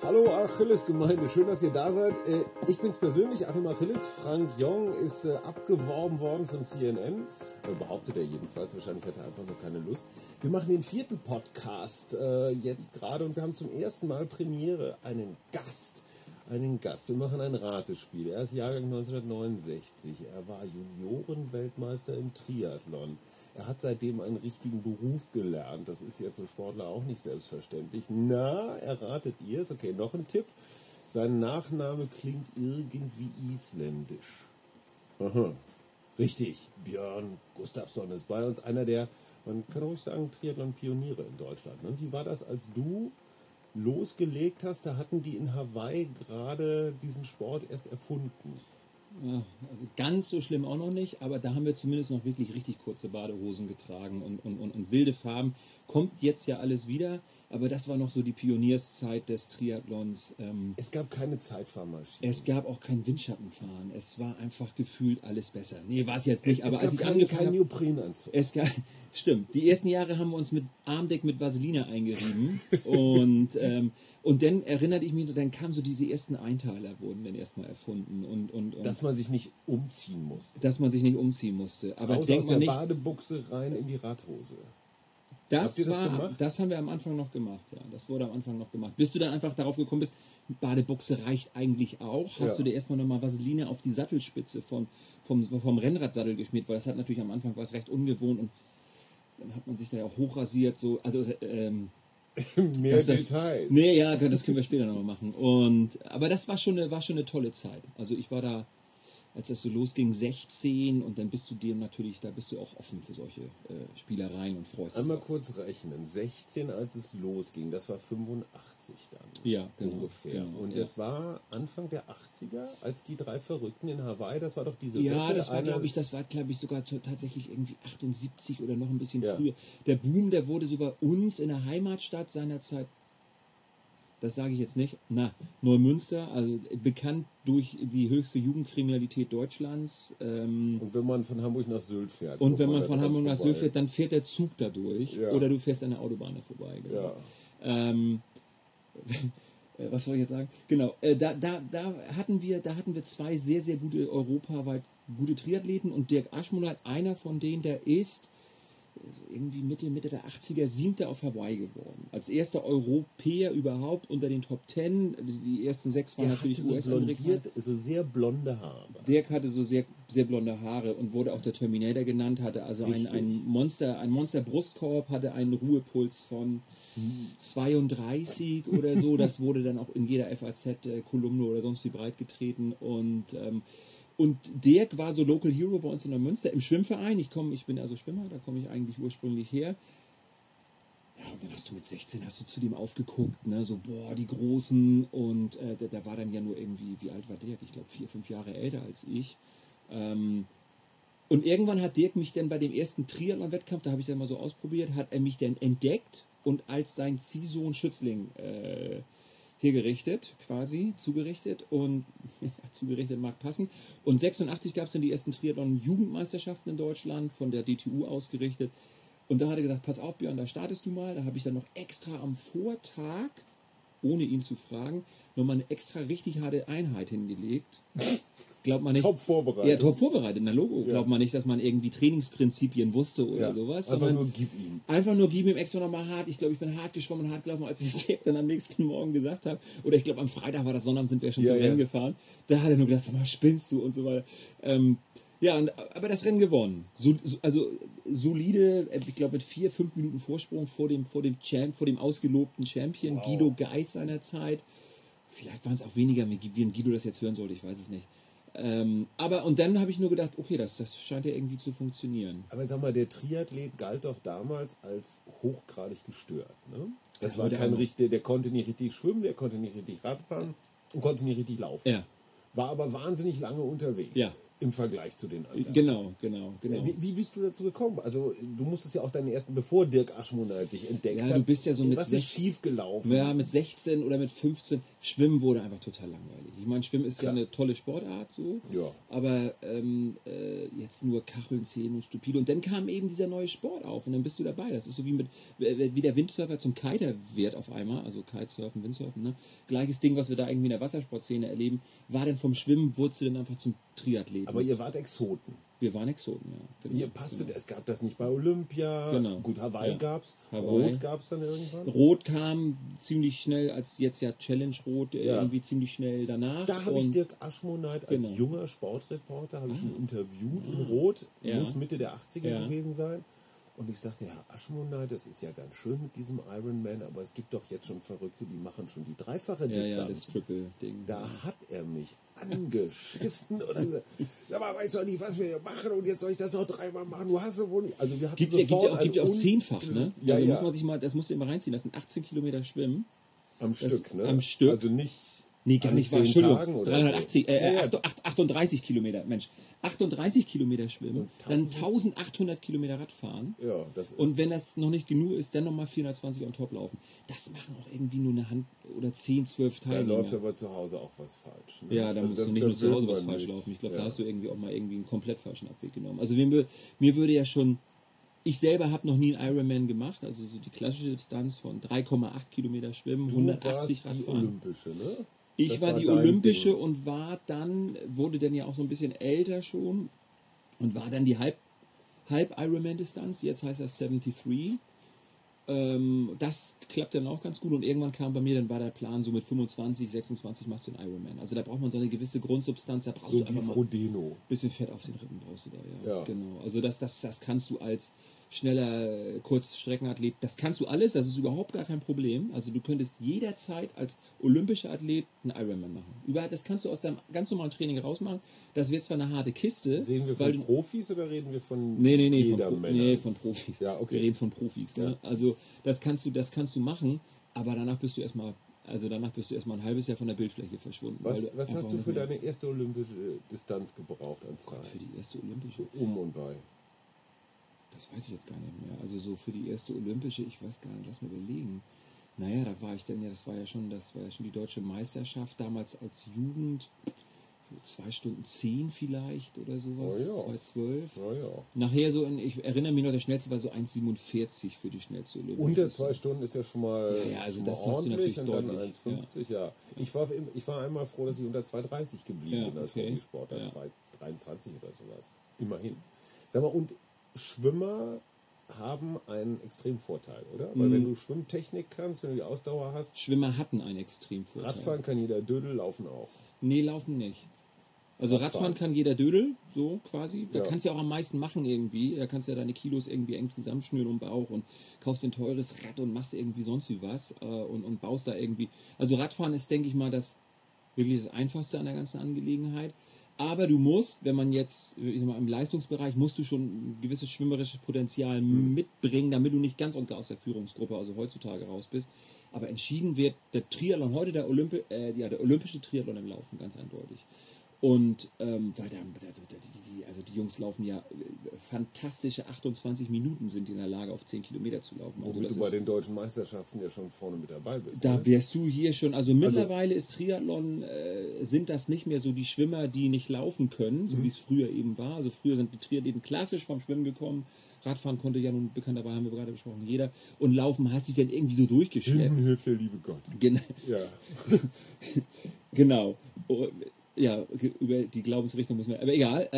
Hallo Achilles-Gemeinde, schön, dass ihr da seid. Ich bin's persönlich, Achim Achilles. Frank Jong ist abgeworben worden von CNN. Behauptet er jedenfalls, wahrscheinlich hat er einfach nur keine Lust. Wir machen den 4. Podcast jetzt gerade und wir haben zum ersten Mal Premiere, einen Gast. Wir machen ein Ratespiel. Er ist Jahrgang 1969. Er war Juniorenweltmeister im Triathlon. Er hat seitdem einen richtigen Beruf gelernt. Das ist ja für Sportler auch nicht selbstverständlich. Na, erratet ihr es? Okay, noch ein Tipp. Sein Nachname klingt irgendwie isländisch. Aha, richtig. Björn Gustafsson ist bei uns, einer der, man kann ruhig sagen, Triathlon-Pioniere in Deutschland. Und wie war das, als du losgelegt hast? Da hatten die in Hawaii gerade diesen Sport erst erfunden. Ja, also ganz so schlimm auch noch nicht, aber da haben wir zumindest noch wirklich richtig kurze Badehosen getragen und wilde Farben. Kommt jetzt ja alles wieder, aber das war noch so die Pionierszeit des Triathlons. Es gab keine Zeitfahrmaschine. Es gab auch kein Windschattenfahren. Es war einfach gefühlt alles besser. Nee, war es jetzt nicht, aber es als ich gab angefangen keinen habe... Neoprenanzug. Stimmt, die ersten Jahre haben wir uns mit Armdeck mit Vaseline eingerieben und dann erinnerte ich mich, dann kamen so diese ersten Einteiler, wurden dann erstmal erfunden und dass man sich nicht umziehen musste. Dass man sich nicht umziehen musste. Aber raus denkt aus man der nicht, Badebuchse rein in die Radhose. Das haben wir am Anfang noch gemacht, ja. Das wurde am Anfang noch gemacht. Bis du dann einfach darauf gekommen bist, Badebuchse reicht eigentlich auch. Hast du dir erstmal nochmal Vaseline auf die Sattelspitze vom Rennradsattel geschmiert, weil das hat natürlich am Anfang was recht ungewohnt und dann hat man sich da ja auch hochrasiert, so, also mehr Details. Nee, ja, das können wir später nochmal machen. Aber das war schon eine tolle Zeit. Also ich war da, als das so losging, 16 und dann bist du dir natürlich, da bist du auch offen für solche Spielereien und freust dich. Einmal kurz rechnen, 16 als es losging, das war 85 dann. Ja, genau. Ungefähr. Genau, und das war Anfang der 80er, als die drei Verrückten in Hawaii, das war doch diese Ja, Wette, das war glaube ich sogar tatsächlich irgendwie 78 oder noch ein bisschen Ja. früher. Der Boom, der wurde so bei uns in der Heimatstadt seinerzeit, das sage ich jetzt nicht, Neumünster, also bekannt durch die höchste Jugendkriminalität Deutschlands. Und wenn man von Hamburg nach Sylt fährt. Und wenn man von Hamburg nach Sylt fährt, dann fährt der Zug da durch. Ja. Oder du fährst an der Autobahn da vorbei. Genau. Ja. Was soll ich jetzt sagen? Genau, da hatten wir zwei sehr, sehr gute, europaweit gute Triathleten und Dirk Aschmonat, einer von denen, der ist also irgendwie Mitte der 80er 7. auf Hawaii geworden. Als erster Europäer überhaupt unter den Top 10. Die ersten 6 waren natürlich US-Amerikaner. So sehr blonde Haare. Dirk hatte so sehr, sehr blonde Haare und wurde auch der Terminator genannt, hatte also ein Monster-Brustkorb, hatte einen Ruhepuls von 32 oder so. Das wurde dann auch in jeder FAZ-Kolumne oder sonst wie breit getreten und Dirk war so Local Hero bei uns in Neumünster im Schwimmverein. Ich bin also Schwimmer, da komme ich eigentlich ursprünglich her. Ja, und dann hast du mit 16 zu dem aufgeguckt, ne, so, boah, die Großen. Und da war dann ja nur irgendwie, wie alt war Dirk? Ich glaube 4, 5 Jahre älter als ich. Und irgendwann hat Dirk mich dann bei dem ersten Triathlon-Wettkampf, da habe ich dann mal so ausprobiert, hat er mich dann entdeckt und als sein Ziehsohn Schützling zugerichtet und zugerichtet mag passen. Und 86 gab es dann die ersten Triathlon-Jugendmeisterschaften in Deutschland, von der DTU ausgerichtet. Und da hat er gesagt, pass auf Björn, da startest du mal. Da habe ich dann noch extra am Vortag, ohne ihn zu fragen, nochmal eine extra richtig harte Einheit hingelegt. Glaubt man nicht. Top vorbereitet. Ja, top vorbereitet. Na Logo. Ja. Glaubt man nicht, dass man irgendwie Trainingsprinzipien wusste oder sowas. Einfach nur gib ihm. Einfach nur gib ihm extra nochmal hart. Ich glaube, ich bin hart geschwommen und hart gelaufen, als ich es Dirk dann am nächsten Morgen gesagt habe. Oder ich glaube, am Freitag war das, Sonnabend sind wir schon zum Rennen gefahren. Da hat er nur gedacht, sag mal, spinnst du und so weiter. Aber das Rennen gewonnen. Also solide, ich glaube mit 4-5 Minuten Vorsprung vor dem ausgelobten Champion, Guido Geis seiner Zeit. Vielleicht waren es auch weniger, wie ein Guido das jetzt hören sollte, ich weiß es nicht. Und dann habe ich nur gedacht, okay, das scheint ja irgendwie zu funktionieren. Aber sag mal, der Triathlet galt doch damals als hochgradig gestört. Ne? Das war der konnte nicht richtig schwimmen, der konnte nicht richtig Radfahren und konnte nicht richtig laufen. Ja. War aber wahnsinnig lange unterwegs. Ja. im Vergleich zu den anderen. Genau. Wie bist du dazu gekommen? Also du musstest ja auch deinen ersten, bevor Dirk Aschmoneit dich entdeckt hat. Ja, du bist ja so mit was ist schief gelaufen? Ja, mit 16 oder mit 15. Schwimmen wurde einfach total langweilig. Ich meine, Schwimmen ist Klar. ja eine tolle Sportart, so. Ja. Aber jetzt nur Kacheln, Zähnen und stupide. Und dann kam eben dieser neue Sport auf und dann bist du dabei. Das ist so wie der Windsurfer zum Kiter wird auf einmal. Also Kitesurfen, Windsurfen, ne? Gleiches Ding, was wir da irgendwie in der Wassersportszene erleben, war dann vom Schwimmen, wurdest du dann einfach zum Triathleten. Aber ihr wart Exoten. Wir waren Exoten, ja. Genau, Ihr passtet, es gab das nicht bei Olympia. Genau. Gut, Hawaii Ja. gab's. Hawaii. Rot gab's dann irgendwann. Rot kam ziemlich schnell, als jetzt ja Challenge Rot Ja. irgendwie ziemlich schnell danach. Da habe ich Und Dirk Aschmoneit als Genau. junger Sportreporter habe ich ihn interviewt in Ah. Rot. Ja. Muss Mitte der 80er Ja. gewesen sein. Und ich sagte, Herr Aschmoneit, das ist ja ganz schön mit diesem Ironman, aber es gibt doch jetzt schon Verrückte, die machen schon die dreifache Distanz. ja, das Triple-Ding. Da hat er mich angeschissen und dann gesagt, sag mal, weißt du nicht, was wir hier machen und jetzt soll ich das noch dreimal machen, du hast es wohl nicht. Also wir hatten Gibt ja auch zehnfach, ne? Ja, also ja. muss man sich mal, das musst du immer reinziehen. Das sind 18 Kilometer Schwimmen. Am Stück, ne? Am Stück. Also nicht Nee, gar an nicht 10 wahr. Entschuldigung. Tagen oder 380, so. Ja. 38 Kilometer. Mensch, 38 Kilometer schwimmen, Und dann 1800 Kilometer Radfahren. Ja, das ist Und wenn das noch nicht genug ist, dann nochmal 420 on top laufen. Das machen auch irgendwie nur eine Hand oder 10, 12 da Teilnehmer. läuft aber zu Hause auch was falsch. Ne? Ja, da Also musst du nicht da nur zu Hause will was man falsch nicht. laufen. Ich glaube, Ja. da hast du irgendwie auch mal irgendwie einen komplett falschen Abweg genommen. Also mir würde ja schon, ich selber habe noch nie einen Ironman gemacht, also so die klassische Distanz von 3,8 Kilometer schwimmen, Du 180 warst die Radfahren. Olympische, ne? Ich Das war die dein Olympische Ding. und wurde dann ja auch so ein bisschen älter schon und war dann die Halb-Ironman-Distanz, jetzt heißt das 73. Das klappt dann auch ganz gut und irgendwann kam bei mir, dann war der Plan, so mit 25, 26 machst du den Ironman. Also da braucht man so eine gewisse Grundsubstanz, da brauchst So du wie einfach mal ein Frodeno. bisschen Fett auf den Rippen brauchst du da, ja. Ja. Genau. Also das kannst du als schneller Kurzstreckenathlet, das kannst du alles, das ist überhaupt gar kein Problem. Also du könntest jederzeit als olympischer Athlet einen Ironman machen. Das kannst du aus deinem ganz normalen Training rausmachen. Das wird zwar eine harte Kiste, Reden wir weil von Profis oder reden wir von Nee, Jedermännern? von Profis. Ja, okay. Wir reden von Profis. Ne? Also das kannst du machen, aber danach bist du erstmal ein halbes Jahr von der Bildfläche verschwunden. Was weil hast einfach du nicht für mehr- deine erste olympische Distanz gebraucht an Zeit? Für die erste Olympische? Um und bei. Das weiß ich jetzt gar nicht mehr. Also so für die erste Olympische, ich weiß gar nicht, lass mir überlegen. Naja, da war ich dann ja, das war ja schon die deutsche Meisterschaft, damals als Jugend, so 2 Stunden 10 vielleicht oder sowas, Oh ja. 2:12. Naja. Nachher so, ich erinnere mich noch, der schnellste war so 1:47 für die schnellste Olympische. Unter 2 Stunden ist ja schon mal, Ja, also schon das mal hast du ordentlich natürlich und dann deutlich, 1,50, ja. Ich war einmal froh, dass ich unter 2,30 geblieben Ja, bin als okay. Hobbysportler, Ja. 2,23 oder sowas. Immerhin. Sag mal, und Schwimmer haben einen extremen Vorteil, oder? Weil wenn du Schwimmtechnik kannst, wenn du die Ausdauer hast, Schwimmer hatten einen Extremvorteil. Radfahren kann jeder Dödel, laufen auch. Nee, laufen nicht. Also Radfahren kann jeder Dödel, so quasi. Da Ja. kannst du ja auch am meisten machen irgendwie. Da kannst du ja deine Kilos irgendwie eng zusammenschnüren um den Bauch und kaufst ein teures Rad und machst irgendwie sonst wie was und baust da irgendwie. Also Radfahren ist, denke ich mal, wirklich das Einfachste an der ganzen Angelegenheit. Aber du musst, wenn man jetzt, ich sag mal, im Leistungsbereich, musst du schon ein gewisses schwimmerisches Potenzial mitbringen, damit du nicht ganz und gar aus der Führungsgruppe, also heutzutage raus bist. Aber entschieden wird der Triathlon heute, der olympische Triathlon im Laufen, ganz eindeutig. Und weil die Jungs laufen ja fantastische 28 Minuten sind die in der Lage, auf 10 Kilometer zu laufen. Also Womit das du bei ist, den deutschen Meisterschaften ja schon vorne mit dabei bist. da ne? wärst du hier schon, also mittlerweile ist Triathlon, sind das nicht mehr so die Schwimmer, die nicht laufen können, so wie es früher eben war. Also früher sind die Triathleten klassisch vom Schwimmen gekommen. Radfahren konnte ja nun bekannterweise, haben wir gerade besprochen, jeder. Und Laufen hast dich dann irgendwie so durchgeschleppt. Hinten hilft der liebe Gott. Genau. Ja. Genau. Ja, über die Glaubensrichtung müssen wir, aber egal.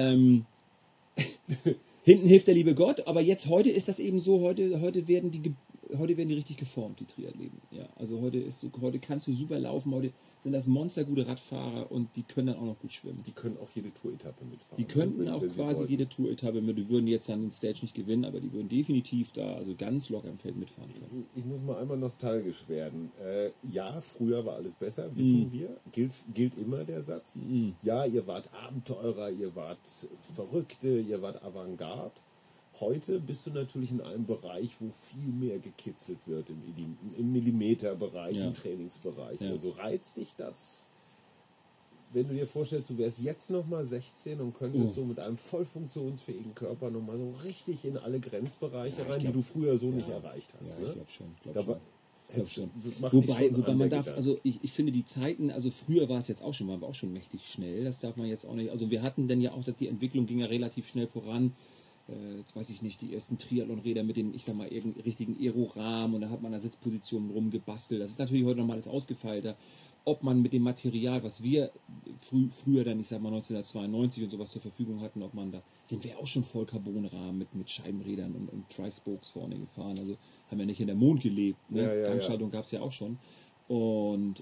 Hinten hilft der liebe Gott, aber heute ist das eben so, heute werden die richtig geformt, die Triathleten. Ja, also heute kannst du super laufen, heute sind das monstergute Radfahrer und die können dann auch noch gut schwimmen. Die können auch jede Tour-Etappe mitfahren. Die könnten wenn auch sie quasi wollten. jede Tour-Etappe mit, die würden jetzt dann den Stage nicht gewinnen, aber die würden definitiv da, also ganz locker im Feld mitfahren können. Ich muss mal einmal nostalgisch werden. Ja, früher war alles besser, wissen wir. Gilt immer der Satz. Ja, ihr wart Abenteurer, ihr wart Verrückte, ihr wart Avantgarde. Heute bist du natürlich in einem Bereich, wo viel mehr gekitzelt wird, im Millimeterbereich, Ja. im Trainingsbereich. Ja. Also reizt dich das? wenn du dir vorstellst, du wärst jetzt nochmal 16 und könntest so mit einem voll funktionsfähigen Körper nochmal so richtig in alle Grenzbereiche rein, die du früher so nicht erreicht hast. Ja, ne? ich glaube schon. Wobei man darf, also ich finde die Zeiten, also früher war es jetzt auch schon, waren wir auch schon mächtig schnell, das darf man jetzt auch nicht, also wir hatten dann ja auch, dass die Entwicklung ging ja relativ schnell voran, jetzt weiß ich nicht, die ersten Triathlon-Räder mit den, ich sag mal, richtigen Aerorahmen und da hat man da Sitzpositionen rumgebastelt, das ist natürlich heute nochmal alles ausgefeilter, ob man mit dem Material, was wir früher dann, ich sag mal 1992 und sowas zur Verfügung hatten, ob man da, sind wir auch schon voll Carbonrahmen mit Scheibenrädern und Tri-Spokes vorne gefahren, also haben ja nicht in der Mond gelebt, ne? Gangschaltung gab es ja auch schon und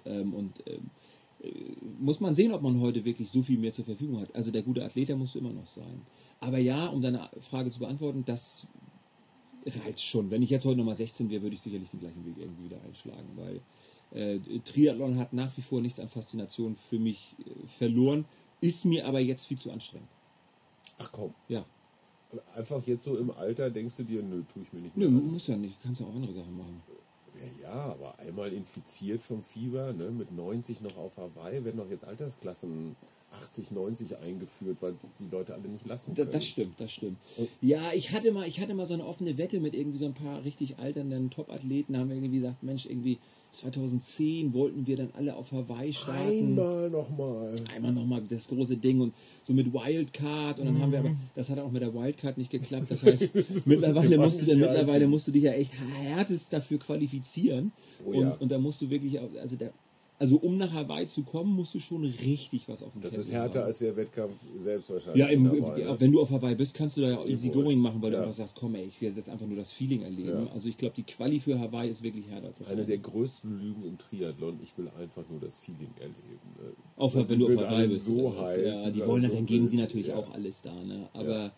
muss man sehen, ob man heute wirklich so viel mehr zur Verfügung hat. Also der gute Athlet, der musst du immer noch sein. Aber ja, um deine Frage zu beantworten, das reizt schon. Wenn ich jetzt heute nochmal 16 wäre, würde ich sicherlich den gleichen Weg irgendwie wieder einschlagen, weil Triathlon hat nach wie vor nichts an Faszination für mich verloren, ist mir aber jetzt viel zu anstrengend. Ach komm. Ja. Einfach jetzt so im Alter denkst du dir, nö, tue ich mir nicht mehr. Nö, muss ja nicht, kannst ja auch andere Sachen machen. Ja, aber einmal infiziert vom Fieber, ne, mit 90 noch auf Hawaii, werden doch jetzt Altersklassen 80, 90 eingeführt, weil es die Leute alle nicht lassen können. Das stimmt. Ja, ich hatte mal so eine offene Wette mit irgendwie so ein paar richtig alternden Top-Athleten, da haben wir irgendwie gesagt, Mensch, irgendwie 2010 wollten wir dann alle auf Hawaii starten. Einmal nochmal das große Ding und so mit Wildcard und dann haben wir aber, das hat auch mit der Wildcard nicht geklappt, das heißt, mittlerweile musst du dich ja echt härtest dafür qualifizieren und da musst du wirklich, also um nach Hawaii zu kommen, musst du schon richtig was auf dem Das Kessel ist härter haben. als der Wettkampf selbst wahrscheinlich. Ja, wenn du auf Hawaii bist, kannst du da ja easy going machen, weil du einfach sagst, komm ey, ich will jetzt einfach nur das Feeling erleben. Ja. Also ich glaube, die Quali für Hawaii ist wirklich härter als das. Eine der größten Lügen im Triathlon, ich will einfach nur das Feeling erleben. Auch wenn du auf Hawaii bist. So heiß, ja, die wollen dann geben die natürlich auch alles da, ne? Aber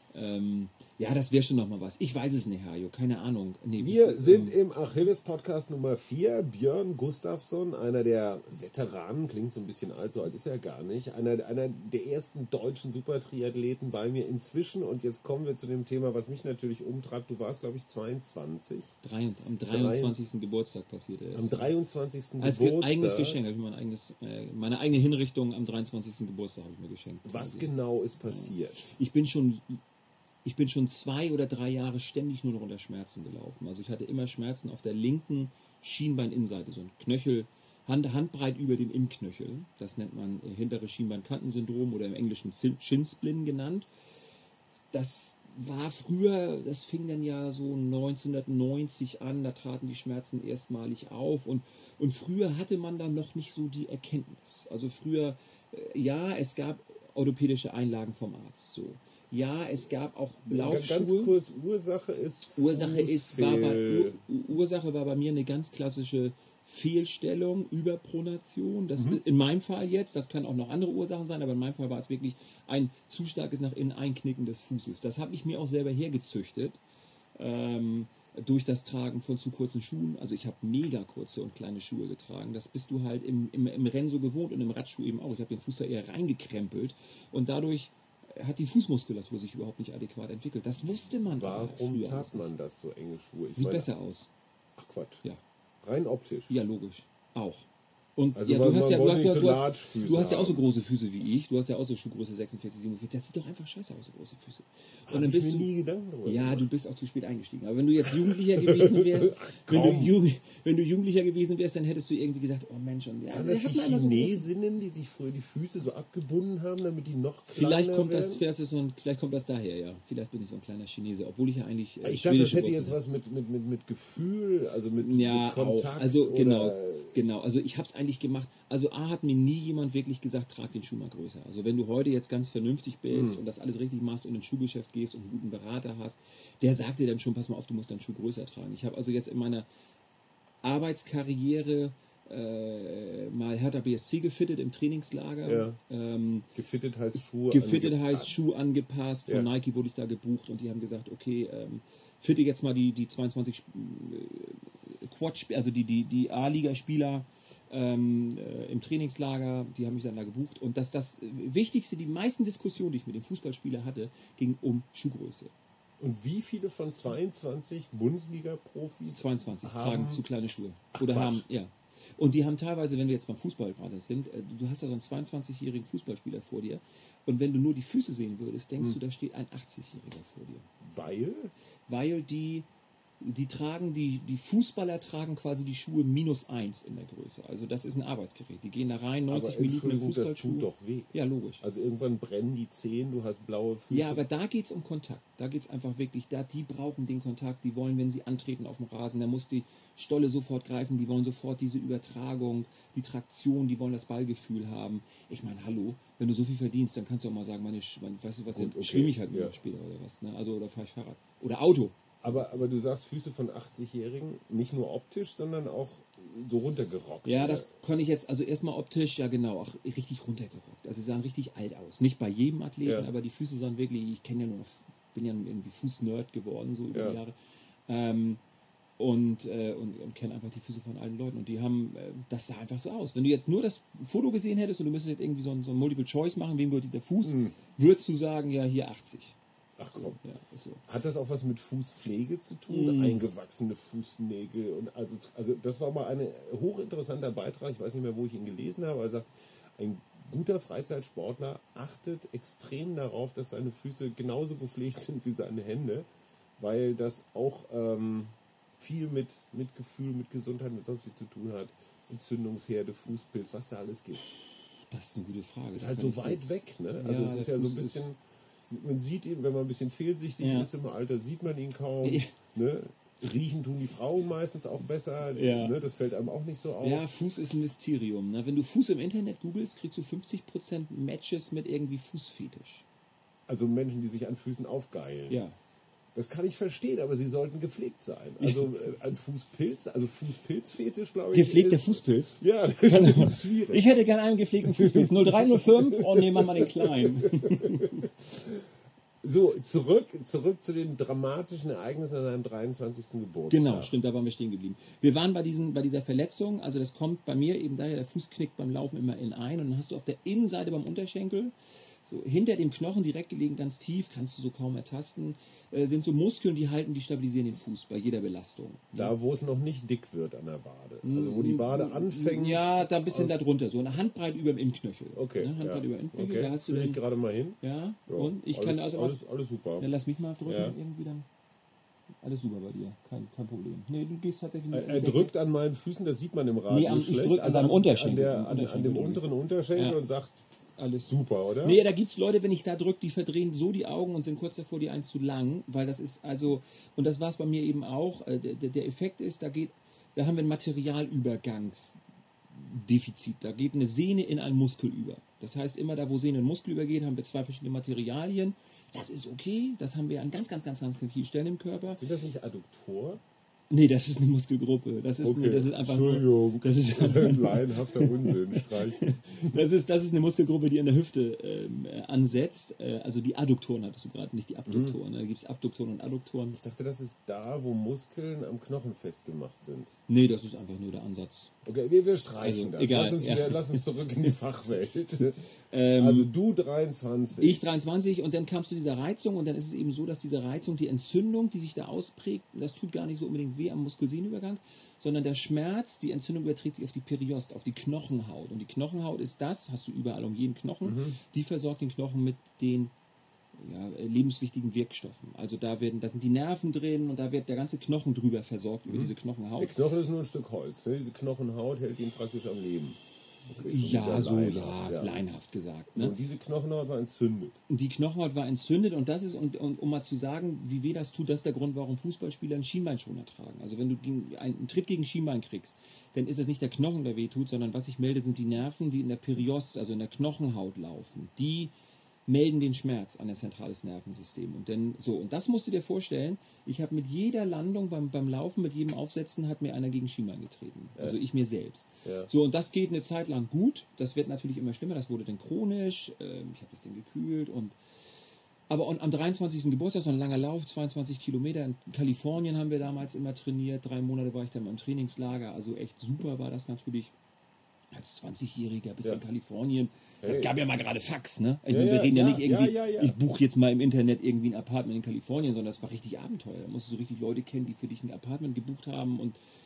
das wäre schon nochmal was. Ich weiß es nicht, Hajo, keine Ahnung. Nee, wir sind im Achilles-Podcast Nummer 4. Björn Gustafsson, einer der Veteranen, klingt so ein bisschen alt, so alt ist er gar nicht. Einer der ersten deutschen Supertriathleten bei mir inzwischen. Und jetzt kommen wir zu dem Thema, was mich natürlich umtreibt. Du warst, glaube ich, 22. Am 23. Geburtstag passierte es. Am 23. Als Geburtstag. Eigenes Geschenk. Habe ich meine eigene Hinrichtung am 23. Geburtstag habe ich mir geschenkt. Was genau ist passiert? Ich bin schon 2 oder 3 Jahre ständig nur noch unter Schmerzen gelaufen. Also ich hatte immer Schmerzen auf der linken Schienbeininnenseite, so ein Knöchel, Handbreit über dem Innenknöchel. Das nennt man hintere Schienbeinkantensyndrom oder im Englischen Shin-Splin genannt. Das war früher, das fing dann ja so 1990 an, da traten die Schmerzen erstmalig auf und früher hatte man dann noch nicht so die Erkenntnis. Also früher, es gab orthopädische Einlagen vom Arzt, so. Ja, es gab auch Laufschuhe. Ganz kurz, Ursache war bei mir eine ganz klassische Fehlstellung, Überpronation. Das in meinem Fall jetzt, das können auch noch andere Ursachen sein, aber in meinem Fall war es wirklich ein zu starkes nach innen Einknicken des Fußes. Das habe ich mir auch selber hergezüchtet. Durch das Tragen von zu kurzen Schuhen. Also ich habe mega kurze und kleine Schuhe getragen. Das bist du halt im Rennen so gewohnt und im Radschuh eben auch. Ich habe den Fuß da eher reingekrempelt und dadurch hat die Fußmuskulatur sich überhaupt nicht adäquat entwickelt. Das wusste man. Warum tat man das, so enge Schuhe? Sieht besser aus. Ach Quatsch. Ja. Rein optisch? Ja, du hast ja auch so große Füße wie ich. Du hast ja auch so Schuhgröße 46, 47. Das sieht doch einfach scheiße aus, so große Füße. Und dann bist du nie Gedanken darüber. Ja, du bist auch zu spät eingestiegen. Aber wenn du jetzt Jugendlicher gewesen wärst, wenn du Jugendlicher gewesen wärst, dann hättest du irgendwie gesagt, oh Mensch, und ja, das die Chinesinnen, die sich früher die Füße so abgebunden haben, damit die noch kleiner vielleicht kommt das daher, ja. Vielleicht bin ich so ein kleiner Chinese, obwohl ich ja eigentlich ich dachte, das hätte jetzt was mit Gefühl, also mit Kontakt. Auch. Also genau. Also ich habe es eigentlich gemacht. Also A hat mir nie jemand wirklich gesagt, trag den Schuh mal größer. Also wenn du heute jetzt ganz vernünftig bist und das alles richtig machst und ins Schuhgeschäft gehst und einen guten Berater hast, der sagt dir dann schon, pass mal auf, du musst deinen Schuh größer tragen. Ich habe also jetzt in meiner Arbeitskarriere mal Hertha BSC gefittet im Trainingslager. Ja. Gefittet heißt Schuh angepasst. Von Nike wurde ich da gebucht und die haben gesagt, okay, fitte jetzt mal die 22 also die A-Liga-Spieler im Trainingslager, die haben mich dann da gebucht. Und das Wichtigste, die meisten Diskussionen, die ich mit dem Fußballspieler hatte, ging um Schuhgröße. Und wie viele von 22 Bundesliga-Profis 22 tragen zu kleine Schuhe. Haben Und die haben teilweise, wenn wir jetzt beim Fußball gerade sind, du hast da so einen 22-jährigen Fußballspieler vor dir und wenn du nur die Füße sehen würdest, denkst du, da steht ein 80-Jähriger vor dir. Weil die tragen, die Fußballer tragen quasi die Schuhe -1 in der Größe. Also das ist ein Arbeitsgerät. Die gehen da rein, 90 Minuten im Fußballschuh. Das tut doch weh. Ja, logisch. Also irgendwann brennen die Zehen, du hast blaue Füße. Ja, aber da geht es um Kontakt. Da geht es einfach wirklich, die brauchen den Kontakt. Die wollen, wenn sie antreten auf dem Rasen, da muss die Stolle sofort greifen. Die wollen sofort diese Übertragung, die Traktion, die wollen das Ballgefühl haben. Ich meine, hallo, wenn du so viel verdienst, dann kannst du auch mal sagen, weißt du was, dann schwimme ich halt nur später oder was. Ne? Also, oder fahre ich Fahrrad. Oder Auto. Aber du sagst Füße von 80-Jährigen, nicht nur optisch, sondern auch so runtergerockt. Ja, das kann ich jetzt, also erstmal optisch, ja genau, auch richtig runtergerockt. Also sie sahen richtig alt aus. Nicht bei jedem Athleten, aber die Füße sahen wirklich, ich kenne ja nur noch, bin ja irgendwie Fußnerd geworden, so über die Jahre. Und kenne einfach die Füße von allen Leuten. Und die haben, das sah einfach so aus. Wenn du jetzt nur das Foto gesehen hättest und du müsstest jetzt irgendwie so ein Multiple Choice machen, wem gehört der Fuß, würdest du sagen, ja, hier 80. Ach so. Ja, so. Hat das auch was mit Fußpflege zu tun? Eingewachsene Fußnägel und also das war mal ein hochinteressanter Beitrag, ich weiß nicht mehr, wo ich ihn gelesen habe, aber er sagt, ein guter Freizeitsportler achtet extrem darauf, dass seine Füße genauso gepflegt sind wie seine Hände, weil das auch viel mit Gefühl, mit Gesundheit, mit sonst wie zu tun hat. Entzündungsherde, Fußpilz, was da alles gibt. Das ist eine gute Frage. Das ist halt so weit weg, ne? Also ja, es ist ja so ein bisschen, man sieht ihn, wenn man ein bisschen fehlsichtig ist im Alter, sieht man ihn kaum. Ja. Ne? Riechen tun die Frauen meistens auch besser, ne? Das fällt einem auch nicht so auf. Ja, Fuß ist ein Mysterium. Ne? Wenn du Fuß im Internet googelst, kriegst du 50% Matches mit irgendwie Fußfetisch. Also Menschen, die sich an Füßen aufgeilen. Ja. Das kann ich verstehen, aber sie sollten gepflegt sein. Also ein Fußpilz, also Fußpilzfetisch, glaube ich. Gepflegter Fußpilz? Ja, das ist schwierig. Ich hätte gerne einen gepflegten Fußpilz. 0305, oh nee, mach mal den kleinen. So, zurück zu den dramatischen Ereignissen an deinem 23. Geburtstag. Genau, stimmt, da waren wir stehen geblieben. Wir waren bei dieser Verletzung, also das kommt bei mir eben daher, der Fuß knickt beim Laufen immer in ein und dann hast du auf der Innenseite beim Unterschenkel, so hinter dem Knochen direkt gelegen, ganz tief, kannst du so kaum ertasten, sind so Muskeln, die stabilisieren den Fuß bei jeder Belastung. Da, wo es noch nicht dick wird an der Wade. Also wo die Wade anfängt. Ja, da ein bisschen da drunter, so eine Handbreit über dem Innenknöchel. Okay. Ne? Handbreit über dem Innenknöchel. Okay. Da hast du ich gerade mal hin. Ja, Ja, und ich alles, kann also auch. Alles super. Dann lass mich mal drücken, Ja. irgendwie dann. Alles super bei dir, kein Problem. Nee, du gehst tatsächlich Er drückt an meinen Füßen, das sieht man im Radio ich schlecht. drück an seinem Unterschenkel. An dem unteren Unterschenkel und sagt, alles super, oder? Nee, da gibt es Leute, wenn ich da drücke, die verdrehen so die Augen und sind kurz davor, die einen zu lang, weil das ist also, und das war es bei mir eben auch, der Effekt ist, da haben wir ein Materialübergangsdefizit, da geht eine Sehne in einen Muskel über. Das heißt, immer da, wo Sehne in Muskel übergeht, haben wir zwei verschiedene Materialien. Das ist okay, das haben wir an ganz vielen Stellen im Körper. Sind das nicht Adduktoren? Nee, das ist eine Muskelgruppe. Das ist einfach Entschuldigung, das ist laienhafter Unsinn. Das ist eine Muskelgruppe, die in der Hüfte ansetzt. Also die Adduktoren hattest du gerade, nicht die Abduktoren. Da gibt es Abduktoren und Adduktoren. Ich dachte, das ist da, wo Muskeln am Knochen festgemacht sind. Nee, das ist einfach nur der Ansatz. Okay, wir streichen das. Egal, lass uns zurück in die Fachwelt. Also du 23. Ich 23 und dann kamst du dieser Reizung und dann ist es eben so, dass diese Reizung, die Entzündung, die sich da ausprägt, das tut gar nicht so unbedingt weh am Muskelsehnenübergang, sondern der Schmerz, die Entzündung überträgt sich auf die Periost, auf die Knochenhaut. Und die Knochenhaut ist das, hast du überall um jeden Knochen, die versorgt den Knochen mit den lebenswichtigen Wirkstoffen. Also da sind die Nerven drin und da wird der ganze Knochen drüber versorgt, über diese Knochenhaut. Der Knochen ist nur ein Stück Holz. Ne? Diese Knochenhaut hält ihn praktisch am Leben. Okay, laienhaft gesagt. Ne? So, und diese Knochenhaut war entzündet. Die Knochenhaut war entzündet und das ist, und um mal zu sagen, wie weh das tut, das ist der Grund, warum Fußballspieler einen Schienbeinschoner tragen. Also wenn du einen Tritt gegen Schienbein kriegst, dann ist es nicht der Knochen, der weh tut, sondern was sich meldet, sind die Nerven, die in der Periost, also in der Knochenhaut laufen. Die melden den Schmerz an das zentrales Nervensystem. Und das musst du dir vorstellen, ich habe mit jeder Landung beim Laufen, mit jedem Aufsetzen, hat mir einer gegen Schienbein getreten. Also ich mir selbst. Ja. So, und das geht eine Zeit lang gut. Das wird natürlich immer schlimmer. Das wurde dann chronisch. Ich habe das dann gekühlt. Aber am 23. Geburtstag, so ein langer Lauf, 22 Kilometer. In Kalifornien haben wir damals immer trainiert. 3 Monate war ich dann im Trainingslager. Also echt super war das natürlich. Als 20-Jähriger bis in Kalifornien. Das gab ja mal gerade Fax, ne? Wir reden ja nicht irgendwie, ich buche jetzt mal im Internet irgendwie ein Apartment in Kalifornien, sondern das war richtig Abenteuer. Da musst du so richtig Leute kennen, die für dich ein Apartment gebucht haben und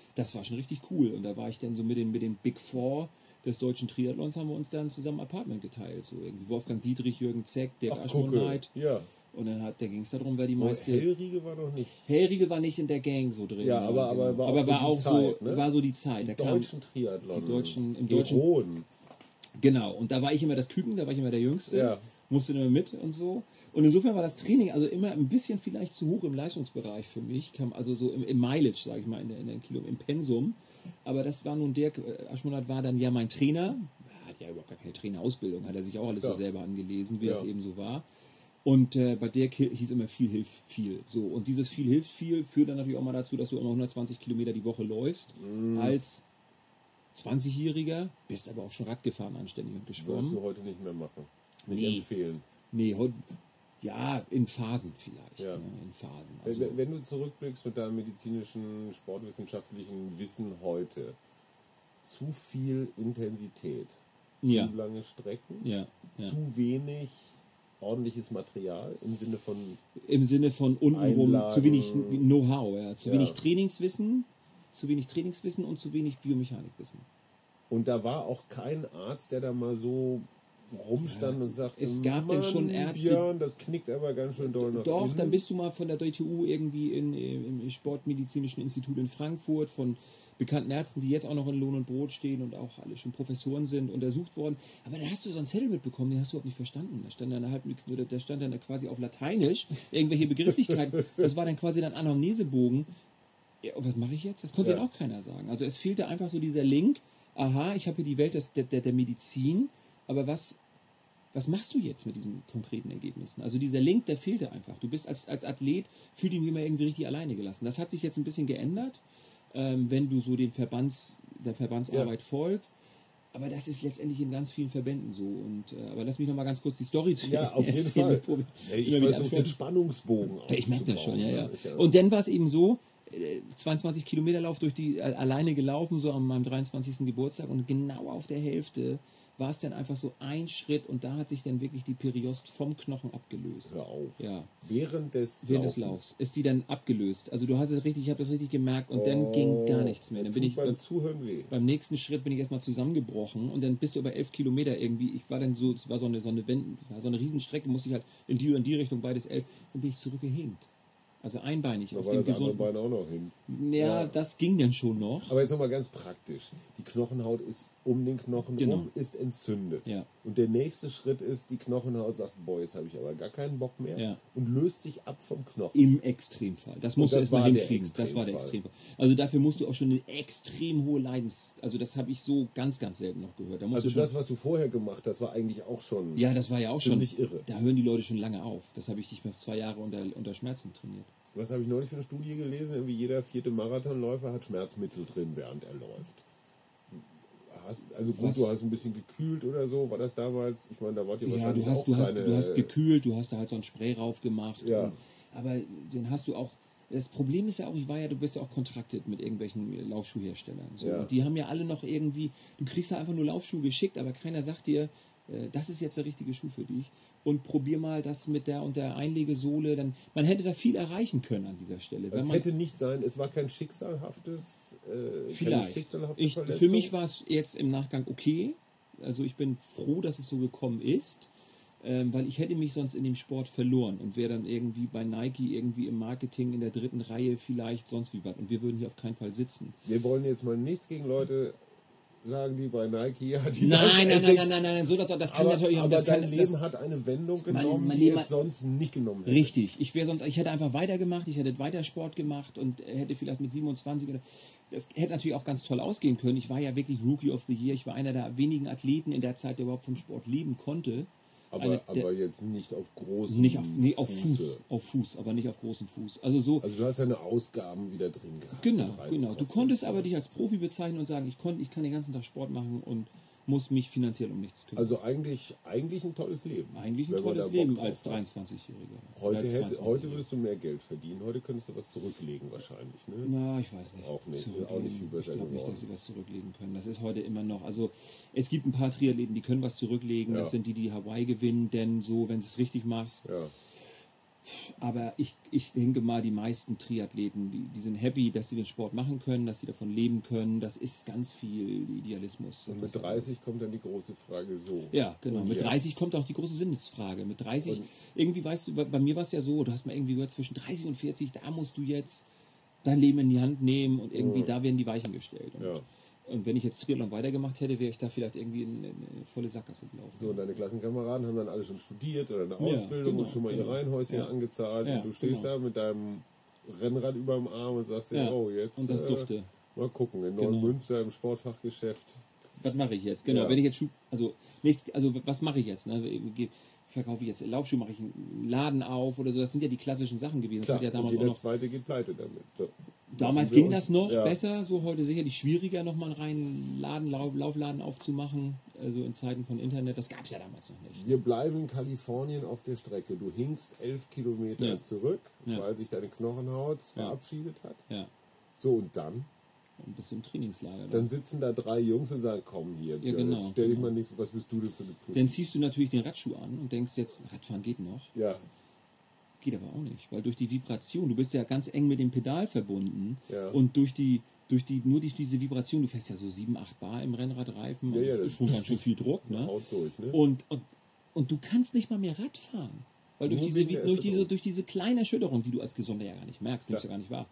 das war schon richtig cool. Und da war ich dann so mit den Big Four des deutschen Triathlons, haben wir uns dann zusammen Apartment geteilt. So irgendwie Wolfgang Dietrich, Jürgen Zeck, Dirk Aschmoneit. Ja. Und dann da ging es darum, wer die meiste... Hellriegel war noch nicht. Hellriegel war nicht in der Gang so drin. Ja, aber war auch Zeit, so, ne? war so die Zeit. Die da kam deutschen Triathlon. im deutschen Roden. Genau, und da war ich immer das Küken, da war ich immer der Jüngste, Ja. musste immer mit und so. Und insofern war das Training also immer ein bisschen vielleicht zu hoch im Leistungsbereich für mich, kam also so im Mileage, sage ich mal, in den Kilo, im Pensum. Aber das war nun, Dirk Aschmoneit war dann ja mein Trainer, er hat ja überhaupt gar keine Trainerausbildung, hat er sich auch alles so selber angelesen, wie das eben so war. Und bei Dirk hieß immer viel hilft viel. So, und dieses viel hilft viel führt dann natürlich auch mal dazu, dass du immer 120 Kilometer die Woche läufst, als 20-Jähriger, bist aber auch schon Rad gefahren, anständig und geschwommen. Würdest du heute nicht mehr machen. Nicht empfehlen. Nee, heute, ja, in Phasen vielleicht. Ja. Ne, in Phasen. Also, Wenn du zurückblickst mit deinem medizinischen, sportwissenschaftlichen Wissen heute, zu viel Intensität, zu lange Strecken, zu wenig ordentliches Material im Sinne von untenrum, Einlagen, zu wenig Know-how, zu wenig Trainingswissen und zu wenig Biomechanikwissen. Und da war auch kein Arzt, der da mal so rumstand und sagte, es gab denn schon Ärzte, Björn, das knickt aber ganz schön doll nach Doch, innen. dann bist du mal von der DTU irgendwie im Sportmedizinischen Institut in Frankfurt von bekannten Ärzten, die jetzt auch noch in Lohn und Brot stehen und auch alle schon Professoren sind, untersucht worden. Aber da hast du so einen Zettel mitbekommen, den hast du überhaupt nicht verstanden. Da stand dann da stand dann quasi auf Lateinisch irgendwelche Begrifflichkeiten. Das war dann quasi dein Anamnesebogen. Ja, was mache ich jetzt? Das konnte dann auch keiner sagen. Also es fehlte einfach so dieser Link. Aha, ich habe hier die Welt der Medizin, aber was machst du jetzt mit diesen konkreten Ergebnissen? Also dieser Link, der fehlte einfach. Du bist als Athlet, fühlt dich immer irgendwie richtig alleine gelassen. Das hat sich jetzt ein bisschen geändert, wenn du so der Verbandsarbeit folgst. Aber das ist letztendlich in ganz vielen Verbänden so. Aber lass mich noch mal ganz kurz die Story zu erzählen. Ja, auf jeden Fall. Ich versuche den Spannungsbogen aufzubauen. Ich merke das schon, ja. Und dann war es eben so, 22 Kilometer Lauf alleine gelaufen, so an meinem 23. Geburtstag, und genau auf der Hälfte war es dann einfach so ein Schritt und da hat sich dann wirklich die Periost vom Knochen abgelöst. Hör auf. Ja. Während des Laufs ist die dann abgelöst. Also du hast es richtig, ich habe das richtig gemerkt und dann ging gar nichts mehr. Dann bin ich beim Zuhören weh. Beim nächsten Schritt bin ich erstmal zusammengebrochen und dann bist du über 11 Kilometer irgendwie, ich war dann so, es war so eine Riesenstrecke, musste ich halt in die und die Richtung, beides 11, dann bin ich zurückgehinkt. Also einbeinig da auf war dem das gesunden andere Bein auch noch hin. Ja, das ging dann schon noch. Aber jetzt nochmal ganz praktisch. Die Knochenhaut ist um den Knochen ist entzündet. Ja. Und der nächste Schritt ist, die Knochenhaut sagt, boah, jetzt habe ich aber gar keinen Bock mehr und löst sich ab vom Knochen. Im Extremfall. Das musst du erstmal hinkriegen. Das war der Extremfall. Also dafür musst du auch schon eine extrem hohe also das habe ich so ganz, ganz selten noch gehört. Also das, was du vorher gemacht hast, war eigentlich auch schon das war ja auch schon irre. Da hören die Leute schon lange auf. Das habe ich nicht mehr 2 Jahre unter Schmerzen trainiert. Was habe ich neulich für eine Studie gelesen? Irgendwie jeder 4. Marathonläufer hat Schmerzmittel drin, während er läuft. Also gut, du hast ein bisschen gekühlt oder so, war das damals? Ich meine, da wart ihr wahrscheinlich du hast gekühlt, du hast da halt so ein Spray rauf gemacht. Ja. Aber dann hast du auch, das Problem ist ja auch, du bist ja auch contracted mit irgendwelchen Laufschuhherstellern. So. Und die haben ja alle noch irgendwie, du kriegst da einfach nur Laufschuhe geschickt, aber keiner sagt dir, das ist jetzt der richtige Schuh für dich. Und probier mal das mit der und der Einlegesohle. Man hätte da viel erreichen können an dieser Stelle. Es hätte nicht sein, es war kein schicksalhaftes Verletzung. Für mich war es jetzt im Nachgang okay. Also ich bin froh, dass es so gekommen ist, weil ich hätte mich sonst in dem Sport verloren und wäre dann irgendwie bei Nike irgendwie im Marketing in der 3. Reihe vielleicht sonst wie was. Und wir würden hier auf keinen Fall sitzen. Wir wollen jetzt mal nichts gegen Leute sagen, die bei Nike Nein, so das kann natürlich auch. Aber dein Leben hat eine Wendung genommen, die es sonst nicht genommen hätte. Richtig, ich hätte einfach weitergemacht, ich hätte weiter Sport gemacht und hätte vielleicht mit 27 das hätte natürlich auch ganz toll ausgehen können. Ich war ja wirklich Rookie of the Year, ich war einer der wenigen Athleten in der Zeit, der überhaupt vom Sport leben konnte. Aber jetzt nicht auf großen Fuß. Auf Fuß, aber nicht auf großen Fuß. Also du hast deine Ausgaben wieder drin gehabt. Genau. Du konntest aber dich als Profi bezeichnen und sagen, ich kann den ganzen Tag Sport machen und muss mich finanziell um nichts kümmern. Also eigentlich ein tolles Leben. Eigentlich ein tolles Leben als 23-Jähriger. Heute würdest du mehr Geld verdienen. Heute könntest du was zurücklegen wahrscheinlich. Ne? Na, ich weiß nicht. Auch nicht viel besser. Ich glaube nicht, dass sie was zurücklegen können. Das ist heute immer noch. Also es gibt ein paar Triathleten, die können was zurücklegen. Das sind die Hawaii gewinnen. Denn so, wenn du es richtig machst, Aber ich denke mal, die meisten Triathleten, die sind happy, dass sie den Sport machen können, dass sie davon leben können. Das ist ganz viel Idealismus. Und mit 30 kommt dann die große Frage so. Ja, genau. Und Mit jetzt? 30 kommt auch die große Sinnesfrage. Mit 30, irgendwie weißt du, bei mir war es ja so, du hast mal irgendwie gehört, zwischen 30 und 40, da musst du jetzt dein Leben in die Hand nehmen und irgendwie da werden die Weichen gestellt. Und wenn ich jetzt Triathlon weitergemacht hätte, wäre ich da vielleicht irgendwie in eine volle Sackgasse gelaufen. So, und deine Klassenkameraden haben dann alle schon studiert oder eine Ausbildung und schon mal ihr Reihenhäuschen angezahlt und du stehst da mit deinem Rennrad über dem Arm und sagst dir, oh, jetzt und das durfte. Mal gucken, in Neumünster im Sportfachgeschäft. Was mache ich jetzt? Genau, wenn ich jetzt was mache ich jetzt? Ne? Verkaufe ich jetzt Laufschuhe, mache ich einen Laden auf oder so, das sind ja die klassischen Sachen gewesen. Klar, das hat ja damals und jeder auch noch, Zweite geht pleite damit. So. Damals ging das noch besser, so heute sicherlich schwieriger, nochmal einen reinen Laden, Laufladen aufzumachen, also in Zeiten von Internet, das gab es ja damals noch nicht. Wir bleiben in Kalifornien auf der Strecke. Du hinkst 11 Kilometer zurück, weil sich deine Knochenhaut verabschiedet hat. Ja. So, und dann? Ein bisschen Trainingslager. Dann sitzen da 3 Jungs und sagen, komm hier, stell dich mal nichts, was bist du denn für eine Pussy? Dann ziehst du natürlich den Radschuh an und denkst jetzt, Radfahren geht noch. Ja. Geht aber auch nicht, weil durch die Vibration, du bist ja ganz eng mit dem Pedal verbunden und durch diese Vibration, du fährst ja so 7, 8 Bar im Rennradreifen, das ist schon ganz schön viel Druck, ne? Haut durch, ne? Und du kannst nicht mal mehr Rad fahren, weil durch diese kleine Erschütterung, die du als Gesunder ja gar nicht merkst, nimmst du ja gar nicht wahr,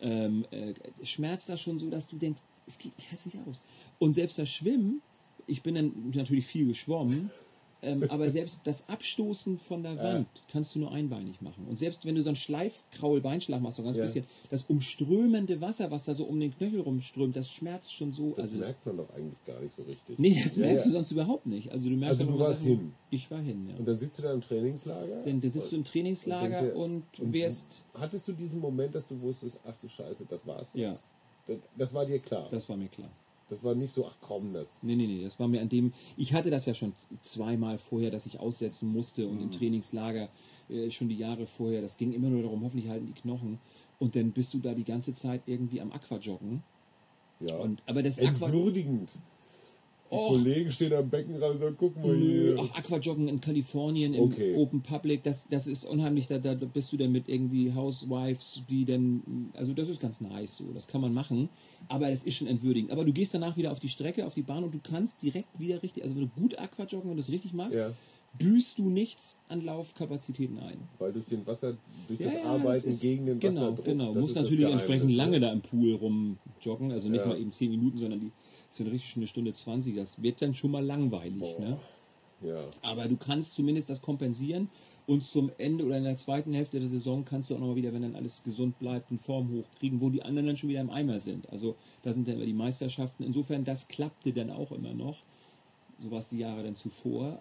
schmerzt das schon so, dass du denkst, ich halte es nicht aus. Und selbst das Schwimmen, ich bin dann natürlich viel geschwommen, aber selbst das Abstoßen von der Wand kannst du nur einbeinig machen. Und selbst wenn du so einen Schleifkraul-Beinschlag machst, so ganz bisschen, das umströmende Wasser, was da so um den Knöchel rumströmt, das schmerzt schon so. Das merkt man doch eigentlich gar nicht so richtig. Nee, das merkst du sonst überhaupt nicht. Also du warst hin. Ich war hin, ja. Und dann sitzt du da im Trainingslager? Da sitzt du im Trainingslager und wärst... Hattest du diesen Moment, dass du wusstest, ach du Scheiße, das war's jetzt? Ja. Das war dir klar? Das war mir klar. Das war nicht so, ach komm, das... Nee, das war mir an dem... Ich hatte das ja schon 2-mal vorher, dass ich aussetzen musste und im Trainingslager schon die Jahre vorher. Das ging immer nur darum, hoffentlich halten die Knochen. Und dann bist du da die ganze Zeit irgendwie am Aquajoggen. Ja, aber das entwürdigend. Die Kollegen stehen am Beckenrand und sagen, guck mal hier. Ach, Aquajoggen in Kalifornien, im Open Public, das ist unheimlich, da bist du dann mit irgendwie Housewives, die dann, also das ist ganz nice so, das kann man machen, aber das ist schon entwürdigend. Aber du gehst danach wieder auf die Strecke, auf die Bahn und du kannst direkt wieder richtig, also wenn du gut Aquajoggen, wenn du es richtig machst, büßt du nichts an Laufkapazitäten ein. Weil durch den Wasser, durch das Arbeiten gegen den Wasserdruck. Genau, du musst natürlich entsprechend lange da im Pool rumjoggen, also nicht mal eben 10 Minuten, sondern so richtig schon 1:20, das wird dann schon mal langweilig. Ne? Ja. Aber du kannst zumindest das kompensieren und zum Ende oder in der zweiten Hälfte der Saison kannst du auch nochmal wieder, wenn dann alles gesund bleibt, in Form hochkriegen, wo die anderen dann schon wieder im Eimer sind. Also da sind dann immer die Meisterschaften. Insofern, das klappte dann auch immer noch. So war es die Jahre dann zuvor.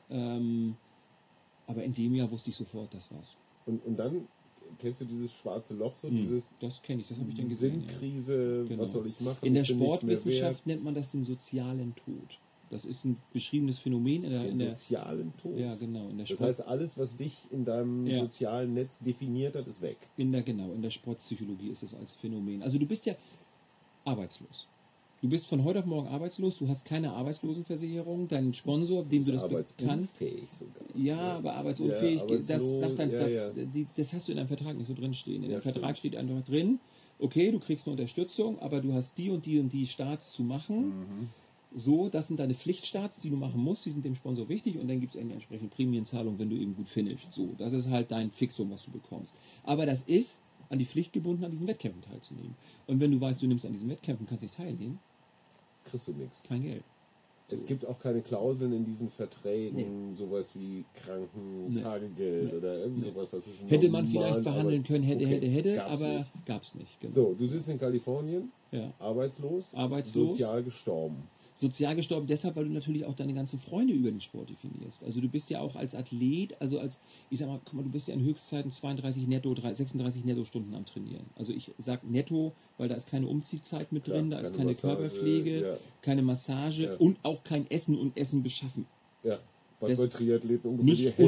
Aber in dem Jahr wusste ich sofort, das war's. Und dann kennst du dieses schwarze Loch, so das kenne ich, das habe ich dann gesehen. Sinnkrise, Genau. Was soll ich machen? In der Sportwissenschaft nennt man das den sozialen Tod. Das ist ein beschriebenes Phänomen in der sozialen Tod. Ja, genau. Das heißt, alles, was dich in deinem sozialen Netz definiert hat, ist weg. In der Sportpsychologie ist es als Phänomen. Also du bist ja arbeitslos. Du bist von heute auf morgen arbeitslos, du hast keine Arbeitslosenversicherung, dein Sponsor, dem du das bekannt... Arbeitsunfähig sogar. Ja, aber arbeitsunfähig, das sagt dann, das hast du in deinem Vertrag nicht so drin stehen. In dem Vertrag steht einfach drin, okay, du kriegst eine Unterstützung, aber du hast die und die Starts zu machen. So, das sind deine Pflichtstarts, die du machen musst, die sind dem Sponsor wichtig und dann gibt es eine entsprechende Prämienzahlung, wenn du eben gut finishst. So, das ist halt dein Fixum, was du bekommst. Aber das ist an die Pflicht gebunden, an diesen Wettkämpfen teilzunehmen. Und wenn du weißt, du nimmst an diesen Wettkämpfen, kannst nicht teilnehmen, kriegst du nichts. Kein Geld. Es gibt auch keine Klauseln in diesen Verträgen, sowas wie Krankentagegeld oder irgendwie sowas. Was ist hätte man vielleicht verhandeln können, hätte, aber gab es nicht. Genau. So, du sitzt in Kalifornien, arbeitslos, sozial gestorben. Sozial gestorben deshalb, weil du natürlich auch deine ganzen Freunde über den Sport definierst. Also du bist ja auch als Athlet, ich sag mal, guck mal, du bist ja in Höchstzeiten 36 Nettostunden am Trainieren. Also ich sag netto, weil da ist keine Umziehzeit mit drin, da ist keine Massage, Körperpflege, keine Massage und auch kein Essen und Essen beschaffen. Ja, was bei Triathleten ungefähr nicht